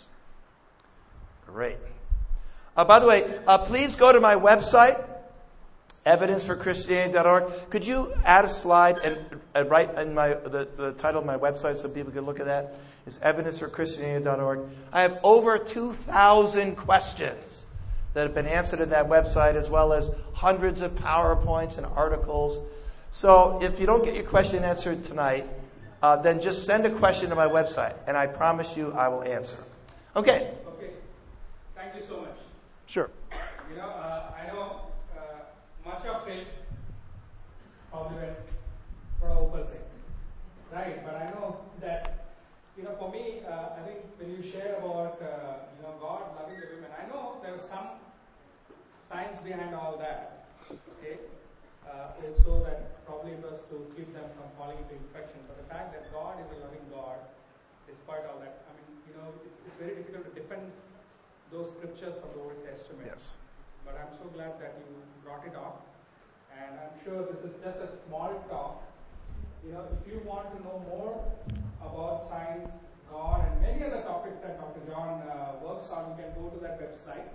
Great. Uh, by the way, uh, please go to my website, evidence for christianity dot org. Could you add a slide and uh, write in my the, the title of my website so people can look at that? It's evidence for christianity dot org. I have over two thousand questions that have been answered at that website, as well as hundreds of PowerPoints and articles. So if you don't get your question answered tonight, uh, then just send a question to my website, and I promise you I will answer. Okay. Okay. Thank you so much. Sure. You know, uh, I know uh, much of it probably went for a Opal sake, right? But I know that, you know, for me, uh, I think when you share about, uh, you know, God loving the women, I know there's some science behind all that, okay? Uh, also that probably it was to keep them from falling into infection. But the fact that God is a loving God, despite all that, I mean, you know, it's, it's very difficult to defend those scriptures from the Old Testament. Yes. But I'm so glad that you brought it up. And I'm sure this is just a small talk. You know, if you want to know more about science, God, and many other topics that Doctor John uh, works on, you can go to that website.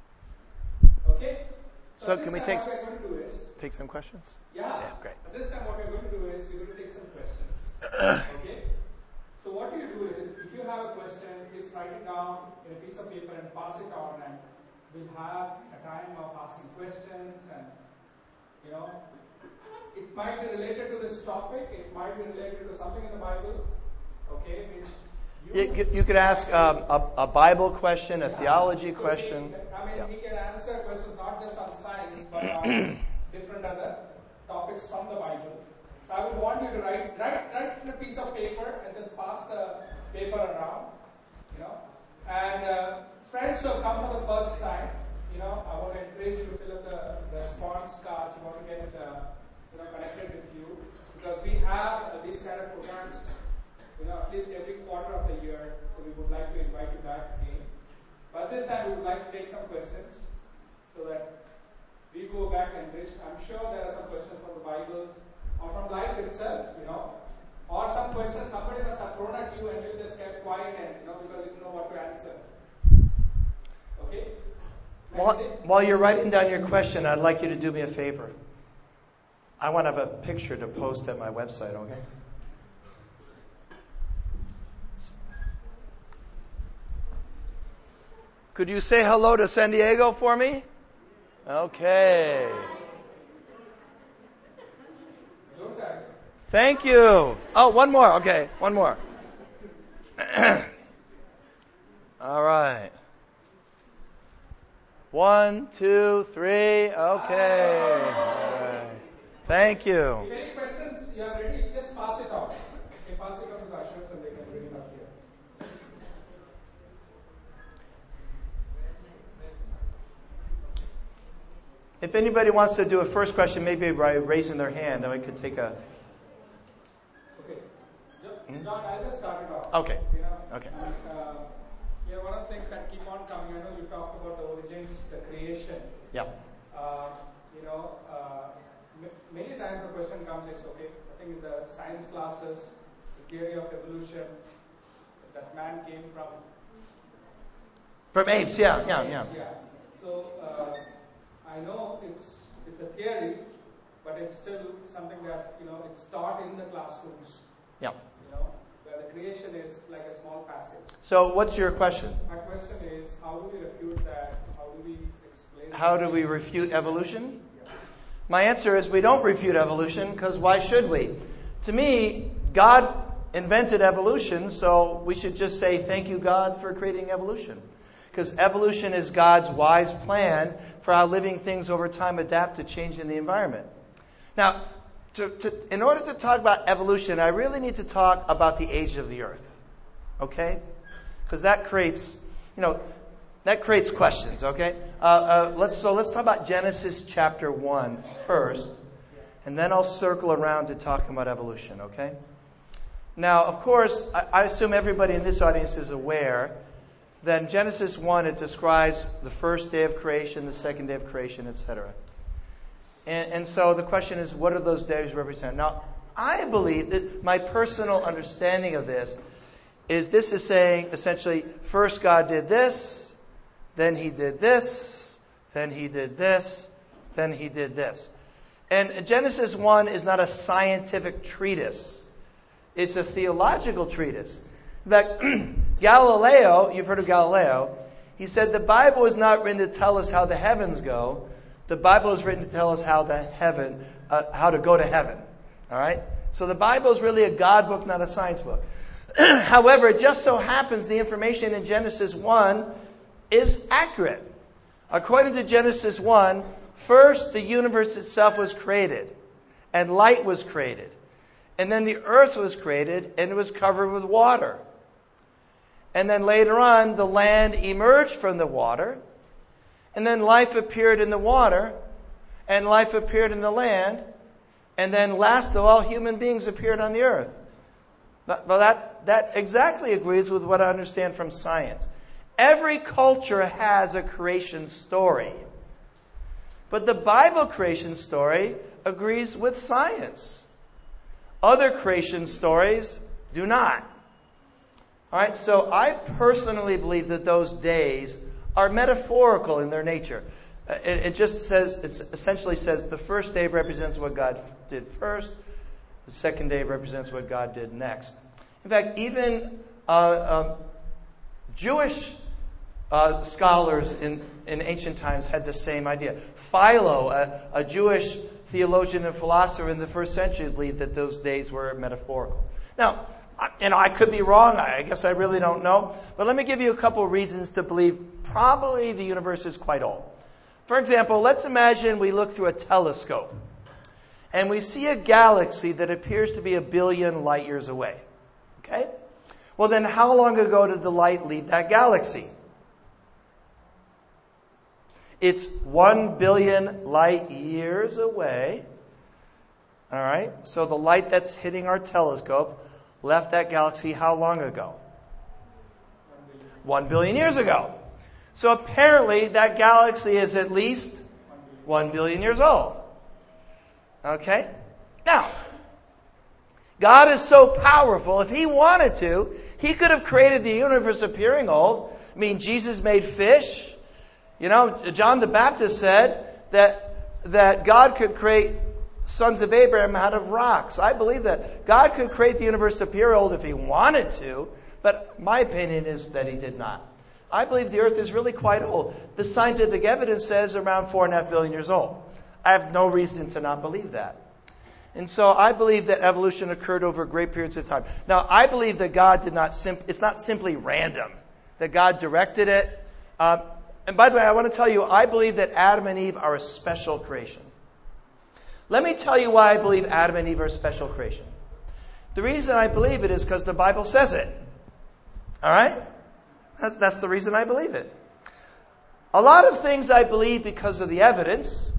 Okay? So, so can we take, what we're going to do is, take some questions? Yeah. Yeah, great. At this time, what we're going to do is we're going to take some questions. Okay? So what you do is, if you have a question, please write it down in a piece of paper and pass it on, and we'll have a time of asking questions. And you know, it might be related to this topic, it might be related to something in the Bible, okay? Which you, you, you could ask um, a, a Bible question, a yeah, theology so question. We, I mean, yeah. we can answer questions not just on science, but on different other topics from the Bible. So I would want you to write, write, write in a piece of paper and just pass the paper around, you know. And uh, friends who have come for the first time, you know, I want to encourage you to fill up the response cards. We want to get uh, you know, connected with you, because we have uh, these kind of programs, you know, at least every quarter of the year. So we would like to invite you back again. But this time we would like to take some questions so that we go back and enrich. I'm sure there are some questions from the Bible or from life itself, you know, or some questions somebody must have thrown at you and you just kept quiet and, you know, because you didn't know what to answer. Okay? While, while you're writing down your question, I'd like you to do me a favor. I want to have a picture to post at my website, okay? Could you say hello to San Diego for me? Okay. Thank you. Oh, one more. Okay, one more. All right. One, two, three. Okay. All right. Thank you. If any questions you are ready, just pass it on. Okay, pass it on to the ushers and they can bring it up here. If anybody wants to do a first question, maybe by raising their hand, then we could take a. Okay. John, I'll just start it off. Okay. You know, Okay. Uh, you know, one of the things that keep on coming, I know you talked about the origins, the creation. Yeah. Uh, you know, uh, m- many times the question comes is, okay, I think in the science classes, the theory of evolution, that man came from. From apes, yeah, yeah, apes, yeah. yeah. So, uh, I know it's it's a theory, but it's still something that, you know, it's taught in the classrooms. Yeah. You know, where the creation is like a small passage. So, what's your question? My question is, how do we refute that? How do we explain? How do we refute evolution? My answer is we don't refute evolution, because why should we? To me, God invented evolution, so we should just say thank you, God, for creating evolution. Because evolution is God's wise plan for how living things over time adapt to change in the environment. Now, to, to, in order to talk about evolution, I really need to talk about the age of the earth. Okay? Because that creates, you know, that creates questions, okay? Uh, uh, let's, so let's talk about Genesis chapter one first, and then I'll circle around to talking about evolution, okay? Now, of course, I, I assume everybody in this audience is aware that in Genesis one, it describes the first day of creation, the second day of creation, et cetera. And, and so the question is, what do those days represent? Now, I believe that my personal understanding of this is this is saying essentially, first God did this, then he did this, then he did this, then he did this. And Genesis one is not a scientific treatise. It's a theological treatise. In fact, Galileo, you've heard of Galileo, he said the Bible is not written to tell us how the heavens go. The Bible is written to tell us how the heaven, uh, how to go to heaven. All right? So the Bible is really a God book, not a science book. However, it just so happens the information in Genesis one is accurate. According to Genesis one, first the universe itself was created, and light was created. And then the earth was created, and it was covered with water. And then later on, the land emerged from the water, and then life appeared in the water, and life appeared in the land, and then last of all, human beings appeared on the earth. Well, that, that exactly agrees with what I understand from science. Every culture has a creation story. But the Bible creation story agrees with science. Other creation stories do not. All right, so I personally believe that those days are metaphorical in their nature. It, it just says, it essentially says the first day represents what God did first. The second day represents what God did next. In fact, even uh, uh, Jewish uh, scholars in, in ancient times had the same idea. Philo, a, a Jewish theologian and philosopher in the first century, believed that those days were metaphorical. Now, I, you know, I could be wrong. I guess I really don't know. But let me give you a couple of reasons to believe probably the universe is quite old. For example, let's imagine we look through a telescope and we see a galaxy that appears to be a billion light years away. Okay? Well, then how long ago did the light leave that galaxy? It's one billion light years away. All right? So the light that's hitting our telescope left that galaxy how long ago? One billion years ago. So apparently that galaxy is at least one billion years old. Okay? Now, God is so powerful, if He wanted to, He could have created the universe appearing old. I mean, Jesus made fish. You know, John the Baptist said that, that God could create sons of Abraham out of rocks. I believe that God could create the universe to appear old if He wanted to, but my opinion is that He did not. I believe the earth is really quite old. The scientific evidence says around four and a half billion years old. I have no reason to not believe that. And so I believe that evolution occurred over great periods of time. Now, I believe that God did not, sim- it's not simply random, that God directed it. Uh, and by the way, I want to tell you, I believe that Adam and Eve are a special creation. Let me tell you why I believe Adam and Eve are a special creation. The reason I believe it is because the Bible says it. All right? That's, that's the reason I believe it. A lot of things I believe because of the evidence,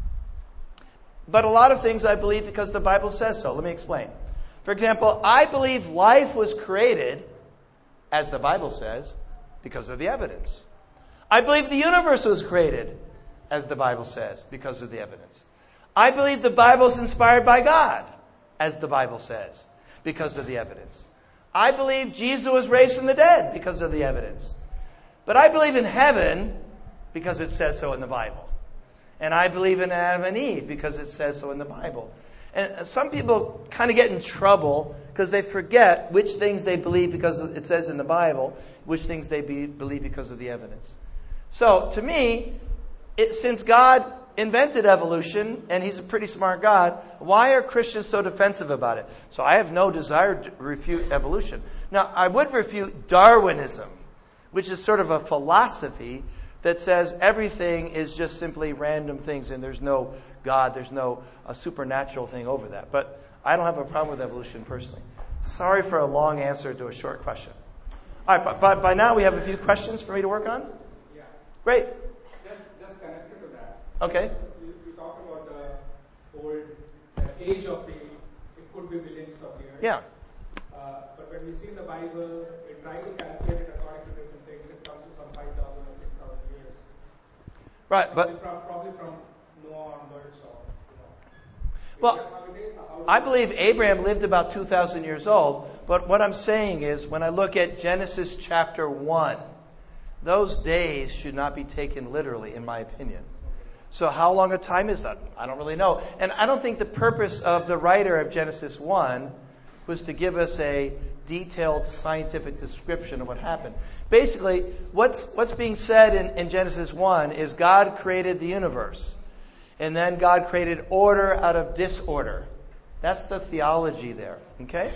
but a lot of things I believe because the Bible says so. Let me explain. For example, I believe life was created, as the Bible says, because of the evidence. I believe the universe was created, as the Bible says, because of the evidence. I believe the Bible is inspired by God, as the Bible says, because of the evidence. I believe Jesus was raised from the dead because of the evidence. But I believe in heaven because it says so in the Bible. And I believe in Adam and Eve because it says so in the Bible. And some people kind of get in trouble because they forget which things they believe because it says in the Bible, which things they be, believe because of the evidence. So, to me, it, since God invented evolution, and He's a pretty smart God, why are Christians so defensive about it? So I have no desire to refute evolution. Now, I would refute Darwinism, which is sort of a philosophy that says everything is just simply random things and there's no God, there's no a supernatural thing over that. But I don't have a problem with evolution personally. Sorry for a long answer to a short question. All right, but by, by now we have a few questions for me to work on? Yeah. Great. Just, just connected to that. Okay. You, you talked about the old the age of the, it could be billions of years. Yeah. Uh, but when we see in the Bible, we try to calculate it according to different things. It comes to some five thousand or six thousand years. Right, Probably but from, probably from Noah onwards, or you know. well, Nowadays, how I believe Abraham lived about two thousand years old, but what I'm saying is when I look at Genesis chapter one, those days should not be taken literally, in my opinion. So how long a time is that? I don't really know. And I don't think the purpose of the writer of Genesis one was to give us a detailed scientific description of what happened. Basically, what's what's being said in, in Genesis one is God created the universe. And then God created order out of disorder. That's the theology there. Okay?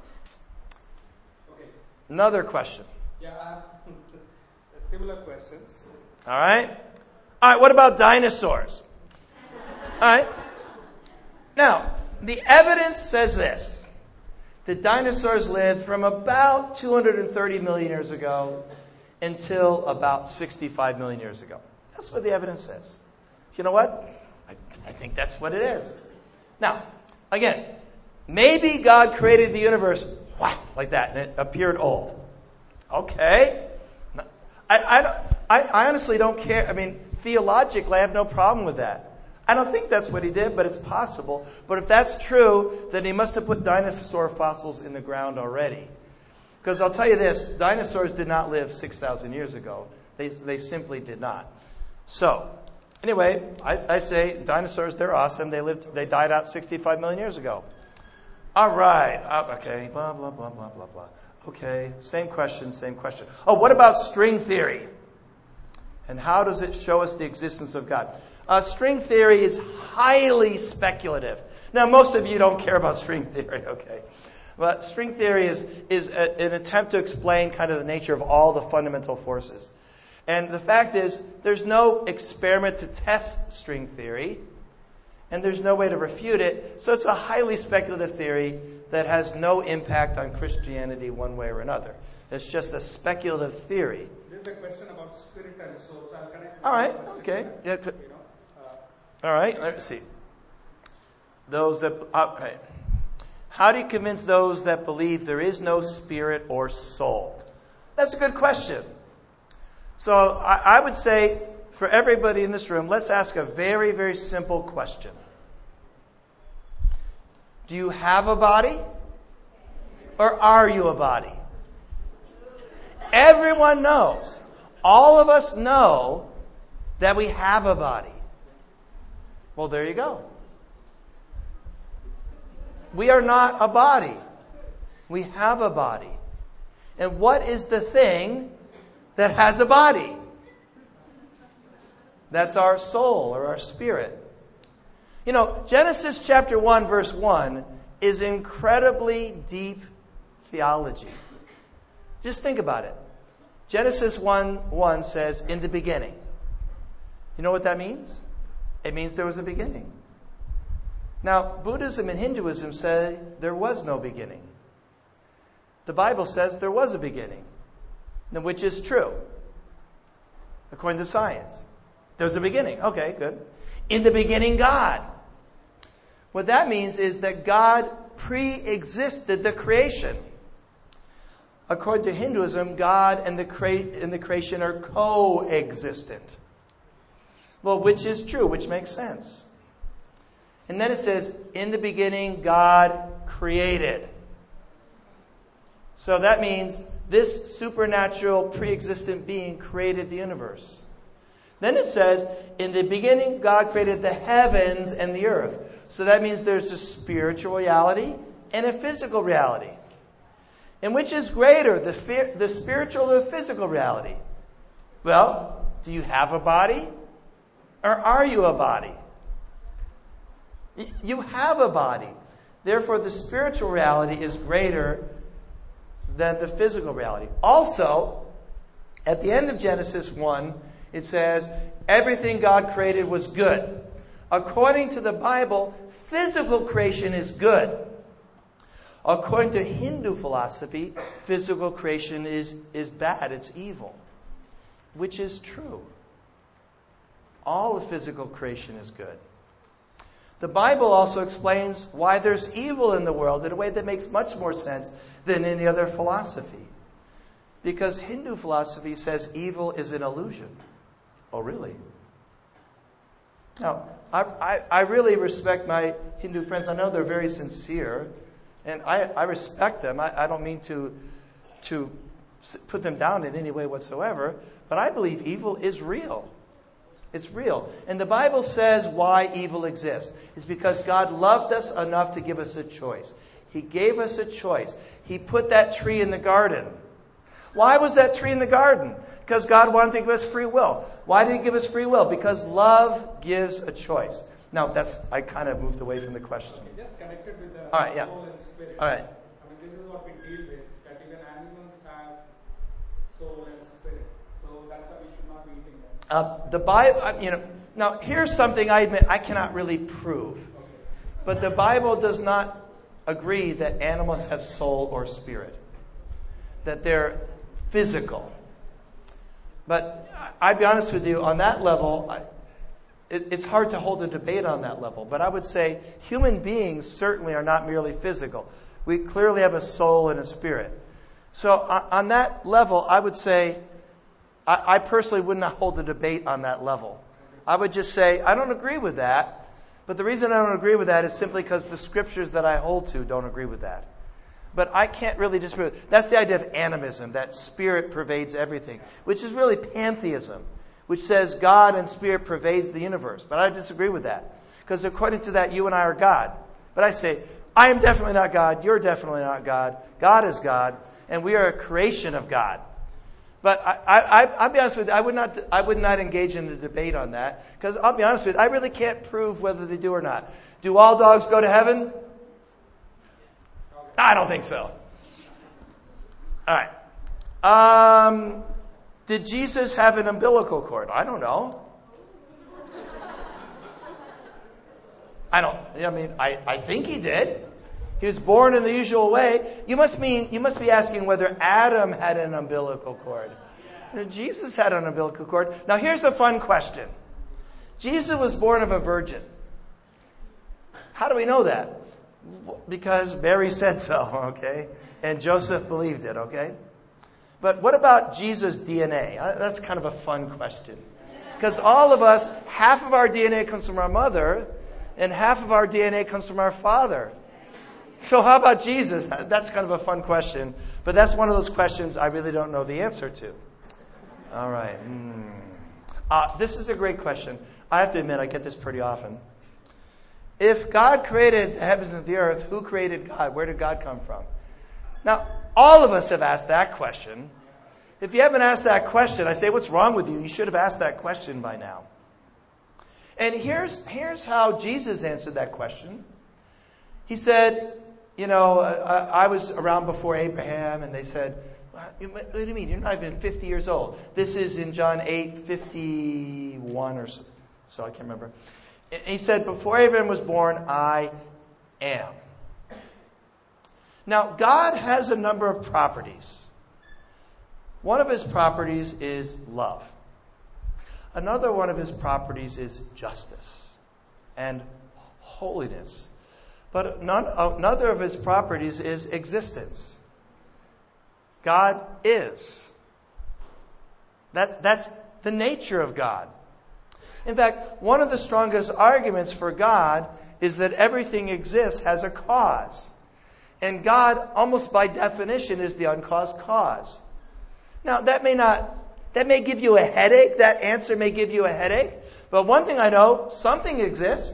Okay. Another question. Yeah, I have similar questions. All right? All right, what about dinosaurs? All right. Now, the evidence says this. The dinosaurs lived from about two hundred thirty million years ago until about sixty-five million years ago. That's what the evidence says. You know what? I, I think that's what it is. Now, again, maybe God created the universe whack, like that, and it appeared old. Okay. I, I, I, I honestly don't care. I mean, theologically, I have no problem with that. I don't think that's what he did, but it's possible. But if that's true, then he must have put dinosaur fossils in the ground already. Because I'll tell you this, dinosaurs did not live six thousand years ago. They, they simply did not. So, anyway, I, I say dinosaurs, they're awesome. They lived, they died out sixty-five million years ago. All right. Uh, okay. Blah, blah, blah, blah, blah, blah. Okay. Same question, same question. Oh, what about string theory? And how does it show us the existence of God? Uh, string theory is highly speculative. Now, most of you don't care about string theory, okay? But string theory is, is a, an attempt to explain kind of the nature of all the fundamental forces. And the fact is, there's no experiment to test string theory, and there's no way to refute it. So it's a highly speculative theory that has no impact on Christianity one way or another. It's just a speculative theory. There's a question about spirit and soul, so I'll connect. All right, okay. Yeah. You know, uh, All right, let's see. Those that, okay. How do you convince those that believe there is no spirit or soul? That's a good question. So I, I would say for everybody in this room, let's ask a very, very simple question. Do you have a body? Or are you a body? Everyone knows. All of us know that we have a body. Well, there you go. We are not a body. We have a body. And what is the thing that has a body? That's our soul or our spirit. You know, Genesis chapter one, verse one is incredibly deep theology. Just think about it. Genesis one one says, in the beginning. You know what that means? It means there was a beginning. Now, Buddhism and Hinduism say there was no beginning. The Bible says there was a beginning, which is true, according to science. There's a beginning. Okay, good. In the beginning, God. What that means is that God pre-existed the creation. According to Hinduism, God and the, cre- and the creation are coexistent. Well, which is true, which makes sense. And then it says, in the beginning, God created. So that means this supernatural, pre-existent being created the universe. Then it says, in the beginning, God created the heavens and the earth. So that means there's a spiritual reality and a physical reality. And which is greater, the, fe- the spiritual or the physical reality? Well, do you have a body? Or are you a body? Y- you have a body. Therefore, the spiritual reality is greater than the physical reality. Also, at the end of Genesis one, it says, everything God created was good. According to the Bible, physical creation is good. According to Hindu philosophy, physical creation is, is bad, it's evil. Which is true. All of physical creation is good. The Bible also explains why there's evil in the world in a way that makes much more sense than any other philosophy. Because Hindu philosophy says evil is an illusion. Oh, really? Now, I, I, I really respect my Hindu friends. I know they're very sincere, and I, I respect them. I, I don't mean to to put them down in any way whatsoever, but I believe evil is real. It's real. And the Bible says why evil exists. It's because God loved us enough to give us a choice. He gave us a choice. He put that tree in the garden. Why was that tree in the garden? Because God wanted to give us free will. Why did He give us free will? Because love gives a choice. Now, that's I kind of moved away from the question. Okay, just connected with the All right, yeah. soul and spirit. All right. I mean, this is what we deal with, that even animals have soul and spirit. So that's why we should not be eating them. Uh, the Bible, you know, now here's something I admit I cannot really prove. But the Bible does not agree that animals have soul or spirit. That they're physical. But I'll be honest with you, on that level, I, it, it's hard to hold a debate on that level. But I would say human beings certainly are not merely physical. We clearly have a soul and a spirit. So on, on that level, I would say, I, I personally would not hold a debate on that level. I would just say, I don't agree with that. But the reason I don't agree with that is simply because the scriptures that I hold to don't agree with that. But I can't really disagree. That's the idea of animism, that spirit pervades everything, which is really pantheism, which says God and spirit pervades the universe. But I disagree with that, because according to that, you and I are God. But I say, I am definitely not God, you're definitely not God, God is God, and we are a creation of God. But I, I, I'll be honest with you, I would not, I would not engage in a debate on that, because I'll be honest with you, I really can't prove whether they do or not. Do all dogs go to heaven? I don't think so. All right. Um, did Jesus have an umbilical cord? I don't know. I don't. I mean, I, I think he did. He was born in the usual way. You must mean you must be asking whether Adam had an umbilical cord. You know, Jesus had an umbilical cord. Now, here's a fun question. Jesus was born of a virgin. How do we know that? Because Mary said so, okay? And Joseph believed it, okay? But what about Jesus' D N A? That's kind of a fun question. Because all of us, half of our D N A comes from our mother, and half of our D N A comes from our father. So how about Jesus? That's kind of a fun question. But that's one of those questions I really don't know the answer to. All right. Mm. Uh, this is a great question. I have to admit, I get this pretty often. If God created the heavens and the earth, who created God? Where did God come from? Now, all of us have asked that question. If you haven't asked that question, I say, what's wrong with you? You should have asked that question by now. And here's, here's how Jesus answered that question. He said, you know, I, I was around before Abraham, and they said, what do you mean? You're not even fifty years old. This is in John eight fifty-one or so, so I can't remember. He said, before Abraham was born, I am. Now, God has a number of properties. One of his properties is love. Another one of his properties is justice and holiness. But none, another of his properties is existence. God is. That's, that's the nature of God. In fact, one of the strongest arguments for God is that everything exists has a cause. And God, almost by definition, is the uncaused cause. Now, that may not, that may give you a headache. That answer may give you a headache. But one thing I know, something exists.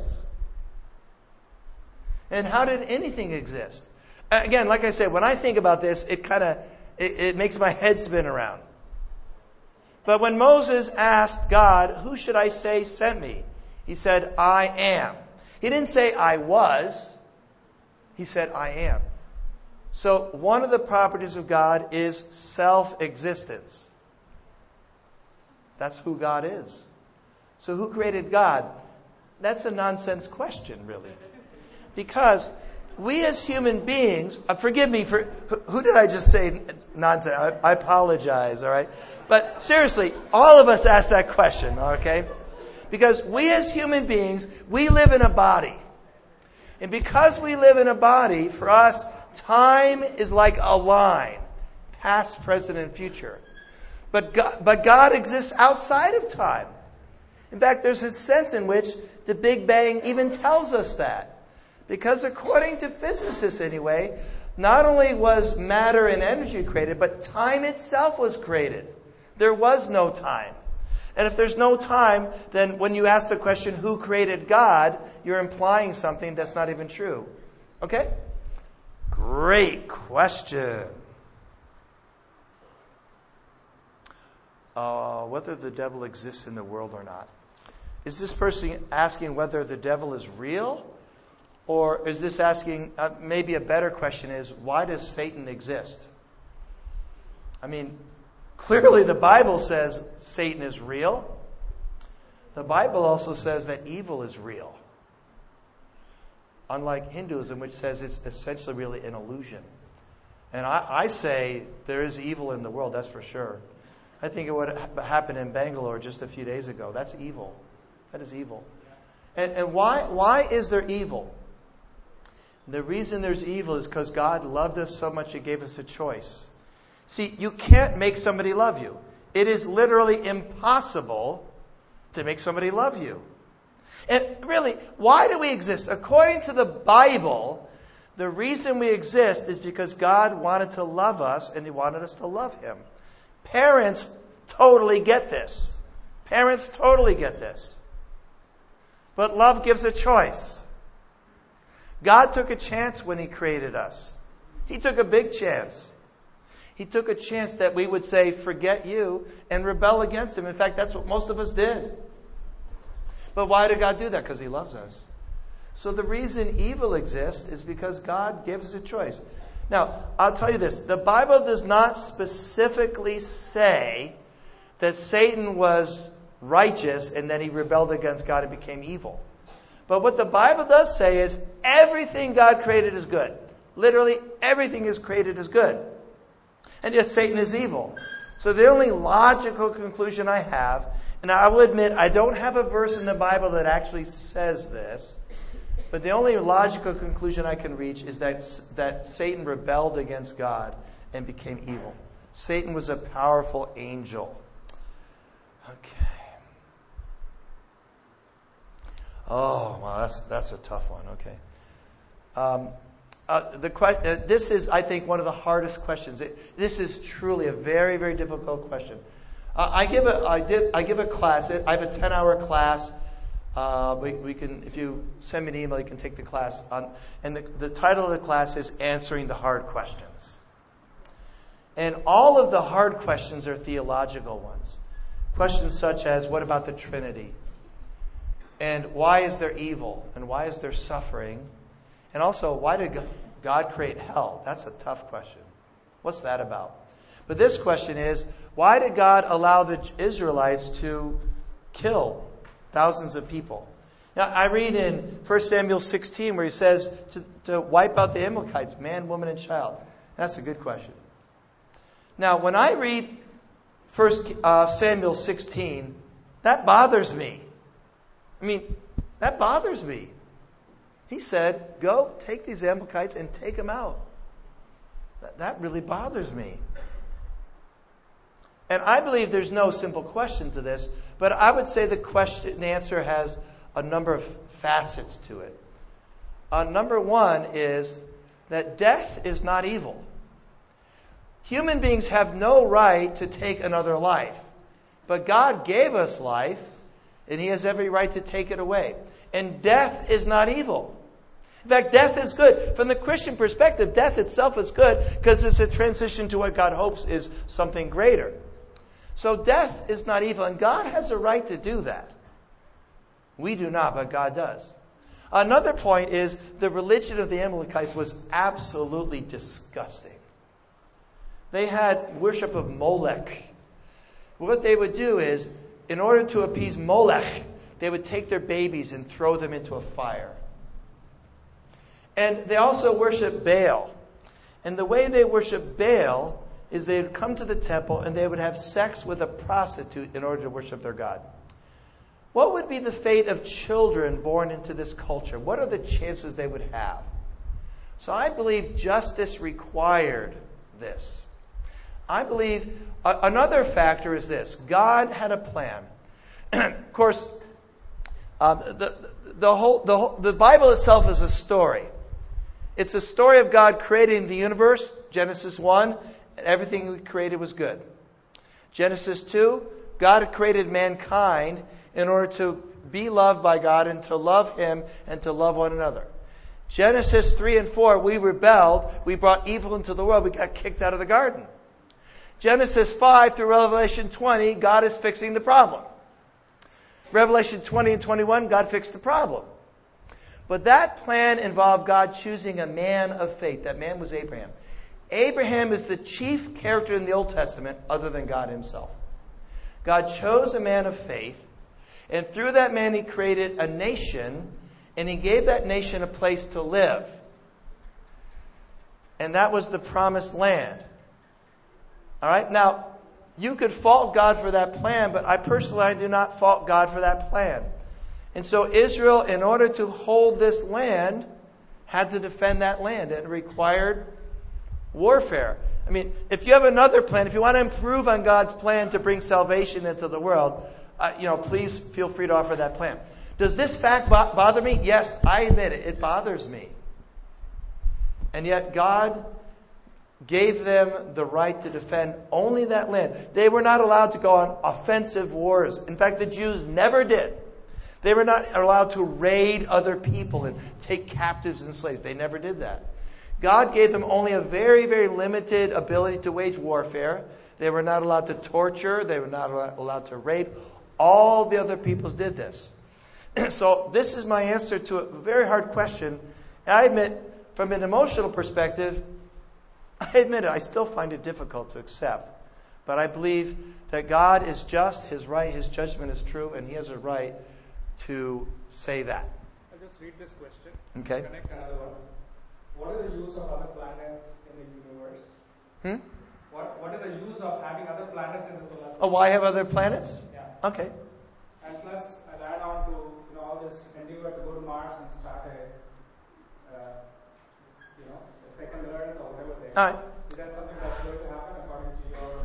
And how did anything exist? Again, like I said, when I think about this, it kind of, it, it makes my head spin around. But when Moses asked God, who should I say sent me? He said, I am. He didn't say I was. He said, I am. So one of the properties of God is self-existence. That's who God is. So who created God? That's a nonsense question, really. Because we as human beings, uh, forgive me for, who, who did I just say nonsense? I, I apologize, all right? But seriously, all of us ask that question, okay? Because we as human beings, we live in a body. And because we live in a body, for us, time is like a line, past, present, and future. But God, but God exists outside of time. In fact, there's a sense in which the Big Bang even tells us that. Because according to physicists anyway, not only was matter and energy created, but time itself was created. There was no time. And if there's no time, then when you ask the question, who created God, you're implying something that's not even true. Okay? Great question. Uh, whether the devil exists in the world or not. Is this person asking whether the devil is real? Or is this asking, uh, maybe a better question is, why does Satan exist? I mean, clearly the Bible says Satan is real. The Bible also says that evil is real. Unlike Hinduism, which says it's essentially really an illusion. And I, I say there is evil in the world, that's for sure. I think it would happen in Bangalore just a few days ago. That's evil. That is evil. And, and why, why is there evil? The reason there's evil is because God loved us so much He gave us a choice. See, you can't make somebody love you. It is literally impossible to make somebody love you. And really, why do we exist? According to the Bible, the reason we exist is because God wanted to love us and He wanted us to love Him. Parents totally get this. Parents totally get this. But love gives a choice. God took a chance when He created us. He took a big chance. He took a chance that we would say, forget you, and rebel against Him. In fact, that's what most of us did. But why did God do that? Because He loves us. So the reason evil exists is because God gave us a choice. Now, I'll tell you this. The Bible does not specifically say that Satan was righteous and then he rebelled against God and became evil. But what the Bible does say is everything God created is good. Literally, everything is created is good. And yet Satan is evil. So the only logical conclusion I have, and I will admit I don't have a verse in the Bible that actually says this, but the only logical conclusion I can reach is that, that Satan rebelled against God and became evil. Satan was a powerful angel. Okay. Oh, well, that's that's a tough one. Okay. Um, uh, the uh, this is, I think, one of the hardest questions. It, this is truly a very, very difficult question. Uh, I give a I did I give a class. I have a ten-hour class. Uh, we, we can, if you send me an email, you can take the class on. And the, the title of the class is Answering the Hard Questions. And all of the hard questions are theological ones. Questions such as, what about the Trinity? And why is there evil? And why is there suffering? And also, why did God create hell? That's a tough question. What's that about? But this question is, why did God allow the Israelites to kill thousands of people? Now, I read in First Samuel sixteen where He says to, to wipe out the Amalekites, man, woman, and child. That's a good question. Now, when I read First uh, Samuel sixteen, that bothers me. I mean, that bothers me. He said, go take these Amalekites and take them out. That, that really bothers me. And I believe there's no simple question to this, but I would say the question, the answer has a number of facets to it. Uh, number one is that death is not evil. Human beings have no right to take another life. But God gave us life, and He has every right to take it away. And death is not evil. In fact, death is good. From the Christian perspective, death itself is good because it's a transition to what God hopes is something greater. So death is not evil, and God has a right to do that. We do not, but God does. Another point is the religion of the Amalekites was absolutely disgusting. They had worship of Molech. What they would do is, in order to appease Molech, they would take their babies and throw them into a fire. And they also worship Baal. And the way they worship Baal is they would come to the temple and they would have sex with a prostitute in order to worship their god. What would be the fate of children born into this culture? What are the chances they would have? So I believe justice required this. I believe uh, another factor is this. God had a plan. Of course, Um, the, the, whole, the, whole, the Bible itself is a story. It's a story of God creating the universe, Genesis one, and everything He created was good. Genesis two, God had created mankind in order to be loved by God and to love Him and to love one another. Genesis three and four, we rebelled, we brought evil into the world, we got kicked out of the garden. Genesis five through Revelation twenty, God is fixing the problem. Revelation twenty and twenty-one, God fixed the problem. But that plan involved God choosing a man of faith. That man was Abraham. Abraham is the chief character in the Old Testament other than God Himself. God chose a man of faith, and through that man He created a nation, and He gave that nation a place to live. And that was the promised land. All right? Now, you could fault God for that plan, but I personally I do not fault God for that plan. And so Israel, in order to hold this land, had to defend that land. It required warfare. I mean, if you have another plan, if you want to improve on God's plan to bring salvation into the world, uh, you know, please feel free to offer that plan. Does this fact bo- bother me? Yes, I admit it. It bothers me. And yet God gave them the right to defend only that land. They were not allowed to go on offensive wars. In fact, the Jews never did. They were not allowed to raid other people and take captives and slaves. They never did that. God gave them only a very, very limited ability to wage warfare. They were not allowed to torture. They were not allowed to rape. All the other peoples did this. So this is my answer to a very hard question. And I admit, from an emotional perspective, I admit it, I still find it difficult to accept. But I believe that God is just, His right, His judgment is true, and He has a right to say that. I'll just read this question. Okay. Connect another one. What are the use of other planets in the universe? Hmm? What What are the use of having other planets in the solar system? Oh, why have other planets? Yeah. Okay. And plus, I'll add on to you know all this endeavor to go to Mars and start a uh, you know a second Earth or whatever they. All right. Is that something that's going to happen according to your?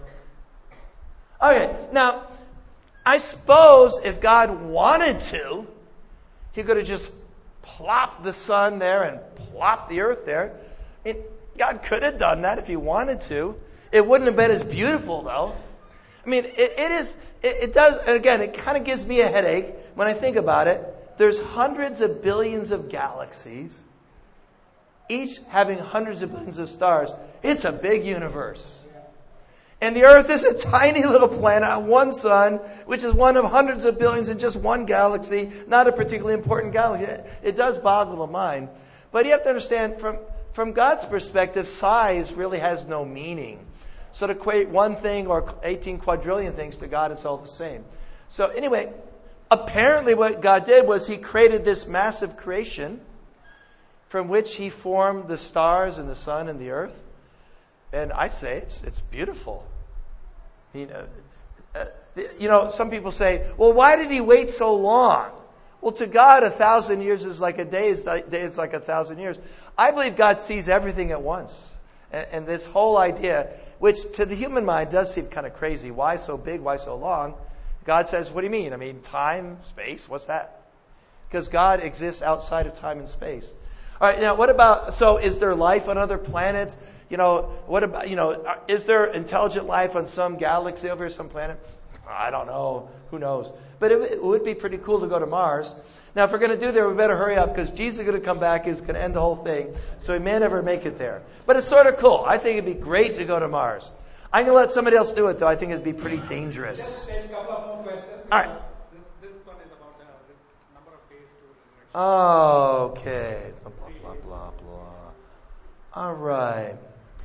Okay. Now, I suppose if God wanted to, He could have just plopped the sun there and plopped the earth there. I mean, God could have done that if He wanted to. It wouldn't have been as beautiful, though. I mean, it, it is. It, it does. And again, it kind of gives me a headache when I think about it. There's hundreds of billions of galaxies, each having hundreds of billions of stars. It's a big universe. And the Earth is a tiny little planet on one sun, which is one of hundreds of billions in just one galaxy, not a particularly important galaxy. It does boggle the mind. But you have to understand, from, from God's perspective, size really has no meaning. So to equate one thing or eighteen quadrillion things to God, it's all the same. So anyway, apparently what God did was He created this massive creation from which He formed the stars and the sun and the earth. And I say it's it's beautiful. You know, uh, you know, some people say, well, why did He wait so long? Well, to God, a thousand years is like a day, is like, day is like a thousand years. I believe God sees everything at once. And, and this whole idea, which to the human mind does seem kind of crazy. Why so big? Why so long? God says, what do you mean? I mean, time, space, what's that? Because God exists outside of time and space. All right, now what about, so is there life on other planets? You know, what about, you know, is there intelligent life on some galaxy over here, some planet? I don't know. Who knows? But it, it would be pretty cool to go to Mars. Now, if we're going to do that, we better hurry up because Jesus is going to come back. He's going to end the whole thing. So we may never make it there. But it's sort of cool. I think it'd be great to go to Mars. I'm going to let somebody else do it, though. I think it'd be pretty dangerous. Just take a couple of more questions. All right. This, this one is about the, the number of days to resurrection. Okay. Blah, blah, blah, blah, blah. All right.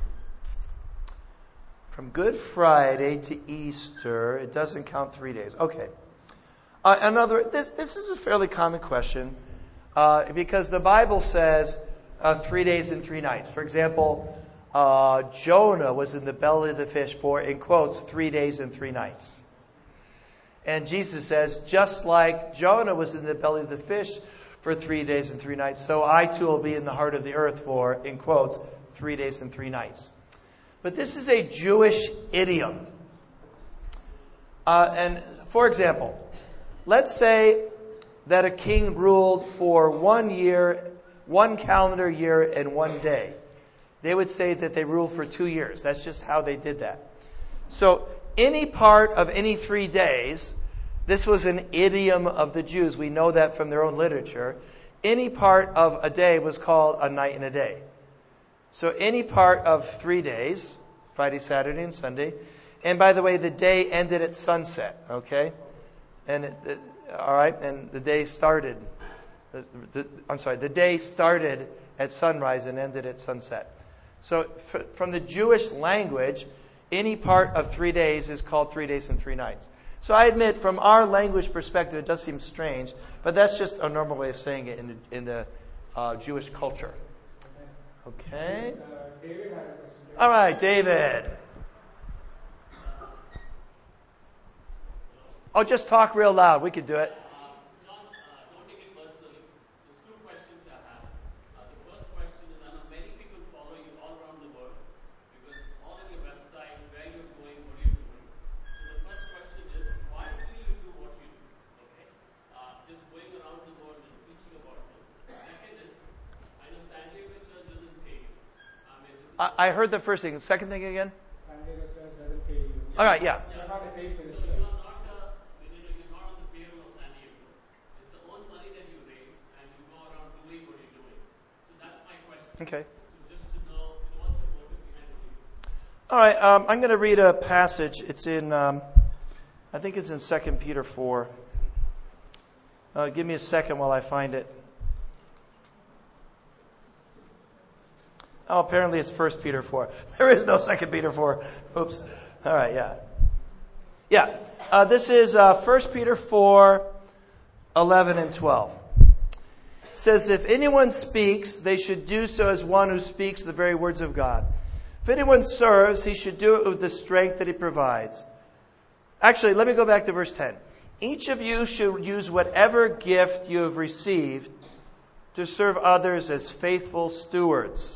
From Good Friday to Easter, it doesn't count three days. Okay. Uh, another. This this is a fairly common question uh, because the Bible says uh, three days and three nights. For example, uh, Jonah was in the belly of the fish for, in quotes, three days and three nights. And Jesus says, just like Jonah was in the belly of the fish for three days and three nights, so I too will be in the heart of the earth for, in quotes, three days and three nights. But this is a Jewish idiom. Uh, and for example, let's say that a king ruled for one year, one calendar year, and one day. They would say that they ruled for two years. That's just how they did that. So any part of any three days, this was an idiom of the Jews. We know that from their own literature. Any part of a day was called a night and a day. So any part of three days, Friday, Saturday, and Sunday. And by the way, the day ended at sunset, okay? And it, it, all right, and the day started. The, the, I'm sorry, the day started at sunrise and ended at sunset. So f- from the Jewish language, any part of three days is called three days and three nights. So I admit, from our language perspective, it does seem strange, but that's just a normal way of saying it in the, in the uh, Jewish culture. Okay. Uh, David had a question. All right, David. Oh, just talk real loud. We could do it. Uh, John, uh, don't take it personally. There's two questions I have. Uh, the first question is, I know many people follow you all around the world because it's all on your website, where you're going, what you're doing. So the first question is, why do you do what you do? Okay? Uh, just going around the world and teaching about this. The second is, I know San Diego Church doesn't pay you. I mean, this is I, I heard the first thing. Second thing again? San Diego Church doesn't pay you. All right, yeah. You're not a paid So minister. you're not, uh, you know, you're not on the payroll of San Diego. It's the own money that you raise, and you go around doing what you're doing. So that's my question. Okay. So just to know, you know, what's your motive behind what you do? All right, um, I'm going to read a passage. It's in, um, I think it's in Second Peter four. Uh, give me a second while I find it. Oh, apparently it's First Peter four. There is no Second Peter four. Oops. All right, yeah. Yeah, uh, this is uh, First Peter four, eleven and twelve. It says, if anyone speaks, they should do so as one who speaks the very words of God. If anyone serves, he should do it with the strength that he provides. Actually, let me go back to verse ten. Each of you should use whatever gift you have received to serve others as faithful stewards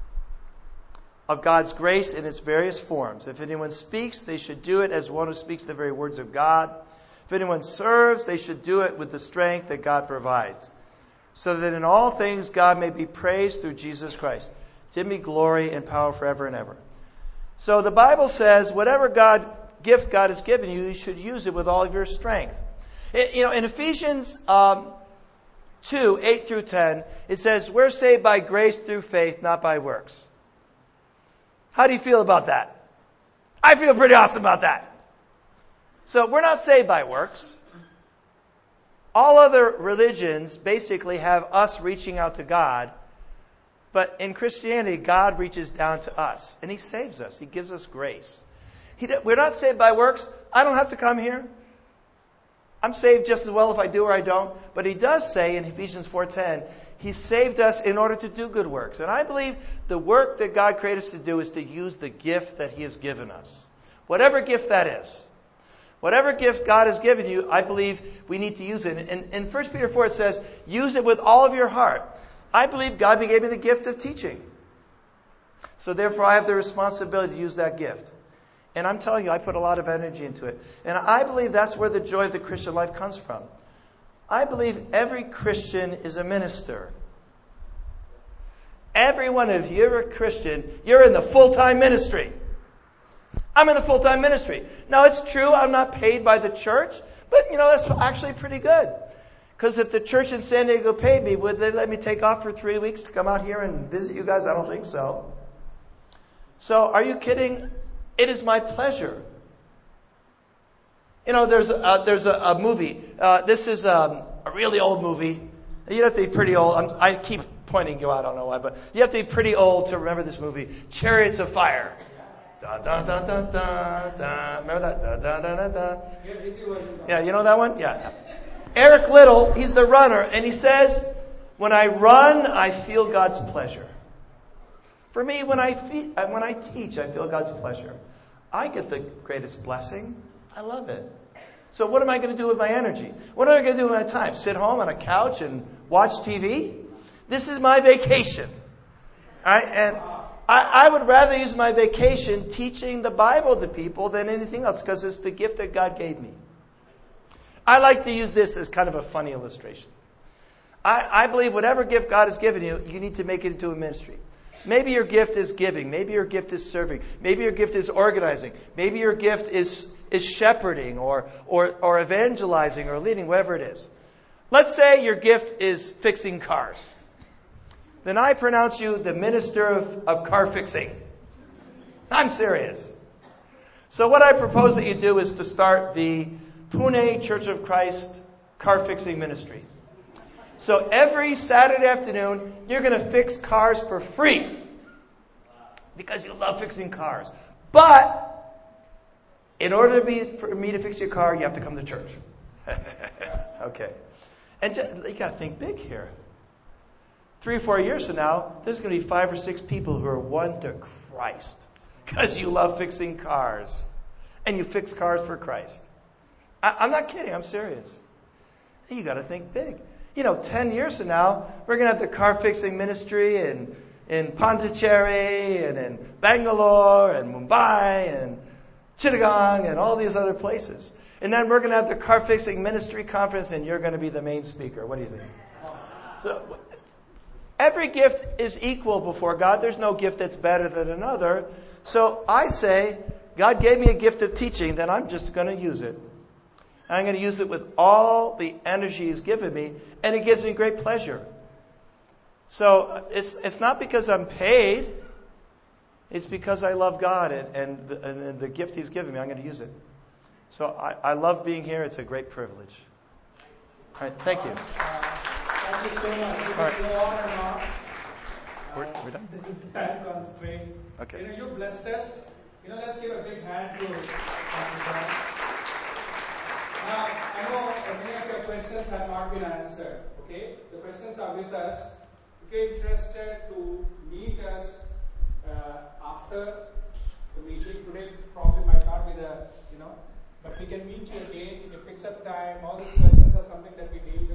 of God's grace in its various forms. If anyone speaks, they should do it as one who speaks the very words of God. If anyone serves, they should do it with the strength that God provides, so that in all things God may be praised through Jesus Christ. To him be glory and power forever and ever. So the Bible says, whatever God gift God has given you, you should use it with all of your strength. It, you know, in Ephesians um, two, eight through ten, it says, we're saved by grace through faith, not by works. How do you feel about that? I feel pretty awesome about that. So we're not saved by works. All other religions basically have us reaching out to God. But in Christianity, God reaches down to us. And He saves us. He gives us grace. He, we're not saved by works. I don't have to come here. I'm saved just as well if I do or I don't. But He does say in Ephesians four ten, He saved us in order to do good works. And I believe the work that God created us to do is to use the gift that He has given us. Whatever gift that is. Whatever gift God has given you, I believe we need to use it. And in First Peter four it says, use it with all of your heart. I believe God gave me the gift of teaching. So therefore I have the responsibility to use that gift. And I'm telling you, I put a lot of energy into it. And I believe that's where the joy of the Christian life comes from. I believe every Christian is a minister. Every one of you, you're a Christian, you're in the full-time ministry. I'm in the full-time ministry. Now, it's true, I'm not paid by the church, but, you know, that's actually pretty good. Because if the church in San Diego paid me, would they let me take off for three weeks to come out here and visit you guys? I don't think so. So, are you kidding? It is my pleasure. You know, there's a, there's a, a movie. Uh, this is um, a really old movie. You have to be pretty old. I'm, I keep pointing you out. I don't know why, but you have to be pretty old to remember this movie. Chariots of Fire. Da, da, da, da, da, da. Remember that? Da, da, da, da, da. Yeah, you know that one? Yeah. Eric Liddell, he's the runner, and he says, when I run, I feel God's pleasure. For me, when I, fe- when I teach, I feel God's pleasure. I get the greatest blessing. I love it. So what am I going to do with my energy? What am I going to do with my time? Sit home on a couch and watch T V? This is my vacation. All right? And I, I would rather use my vacation teaching the Bible to people than anything else because it's the gift that God gave me. I like to use this as kind of a funny illustration. I, I believe whatever gift God has given you, you need to make it into a ministry. Maybe your gift is giving. Maybe your gift is serving. Maybe your gift is organizing. Maybe your gift is is shepherding or or or evangelizing or leading, whatever it is. Let's say your gift is fixing cars. Then I pronounce you the minister of, of car fixing. I'm serious. So what I propose that you do is to start the Pune Church of Christ car fixing ministry. So every Saturday afternoon, you're going to fix cars for free because you love fixing cars. But in order to be, for me to fix your car, you have to come to church. Okay. And just, you got to think big here. Three or four years from now, there's going to be five or six people who are won to Christ because you love fixing cars. And you fix cars for Christ. I, I'm not kidding. I'm serious. You got to think big. You know, ten years from now, we're going to have the car fixing ministry in, in Pondicherry and in Bangalore and Mumbai and Chittagong and all these other places. And then we're going to have the car fixing ministry conference and you're going to be the main speaker. What do you think? So, every gift is equal before God. There's no gift that's better than another. So I say, God gave me a gift of teaching, then I'm just going to use it. I'm going to use it with all the energy He's given me, and it gives me great pleasure. So it's it's not because I'm paid. It's because I love God and, and, the, and the gift He's given me. I'm going to use it. So I, I love being here. It's a great privilege. All right, thank you. Uh, thank you so much. We All right. can go on and on. We're, we're done? Time constraint. Okay. You know, you blessed us. You know, let's give a big hand to Doctor John. Now, I know many of your questions have not been answered. Okay? The questions are with us. If you're interested to meet us uh, after the meeting today, probably might not be the, you know, but we can meet you again. We can fix up time. All these questions are something that we deal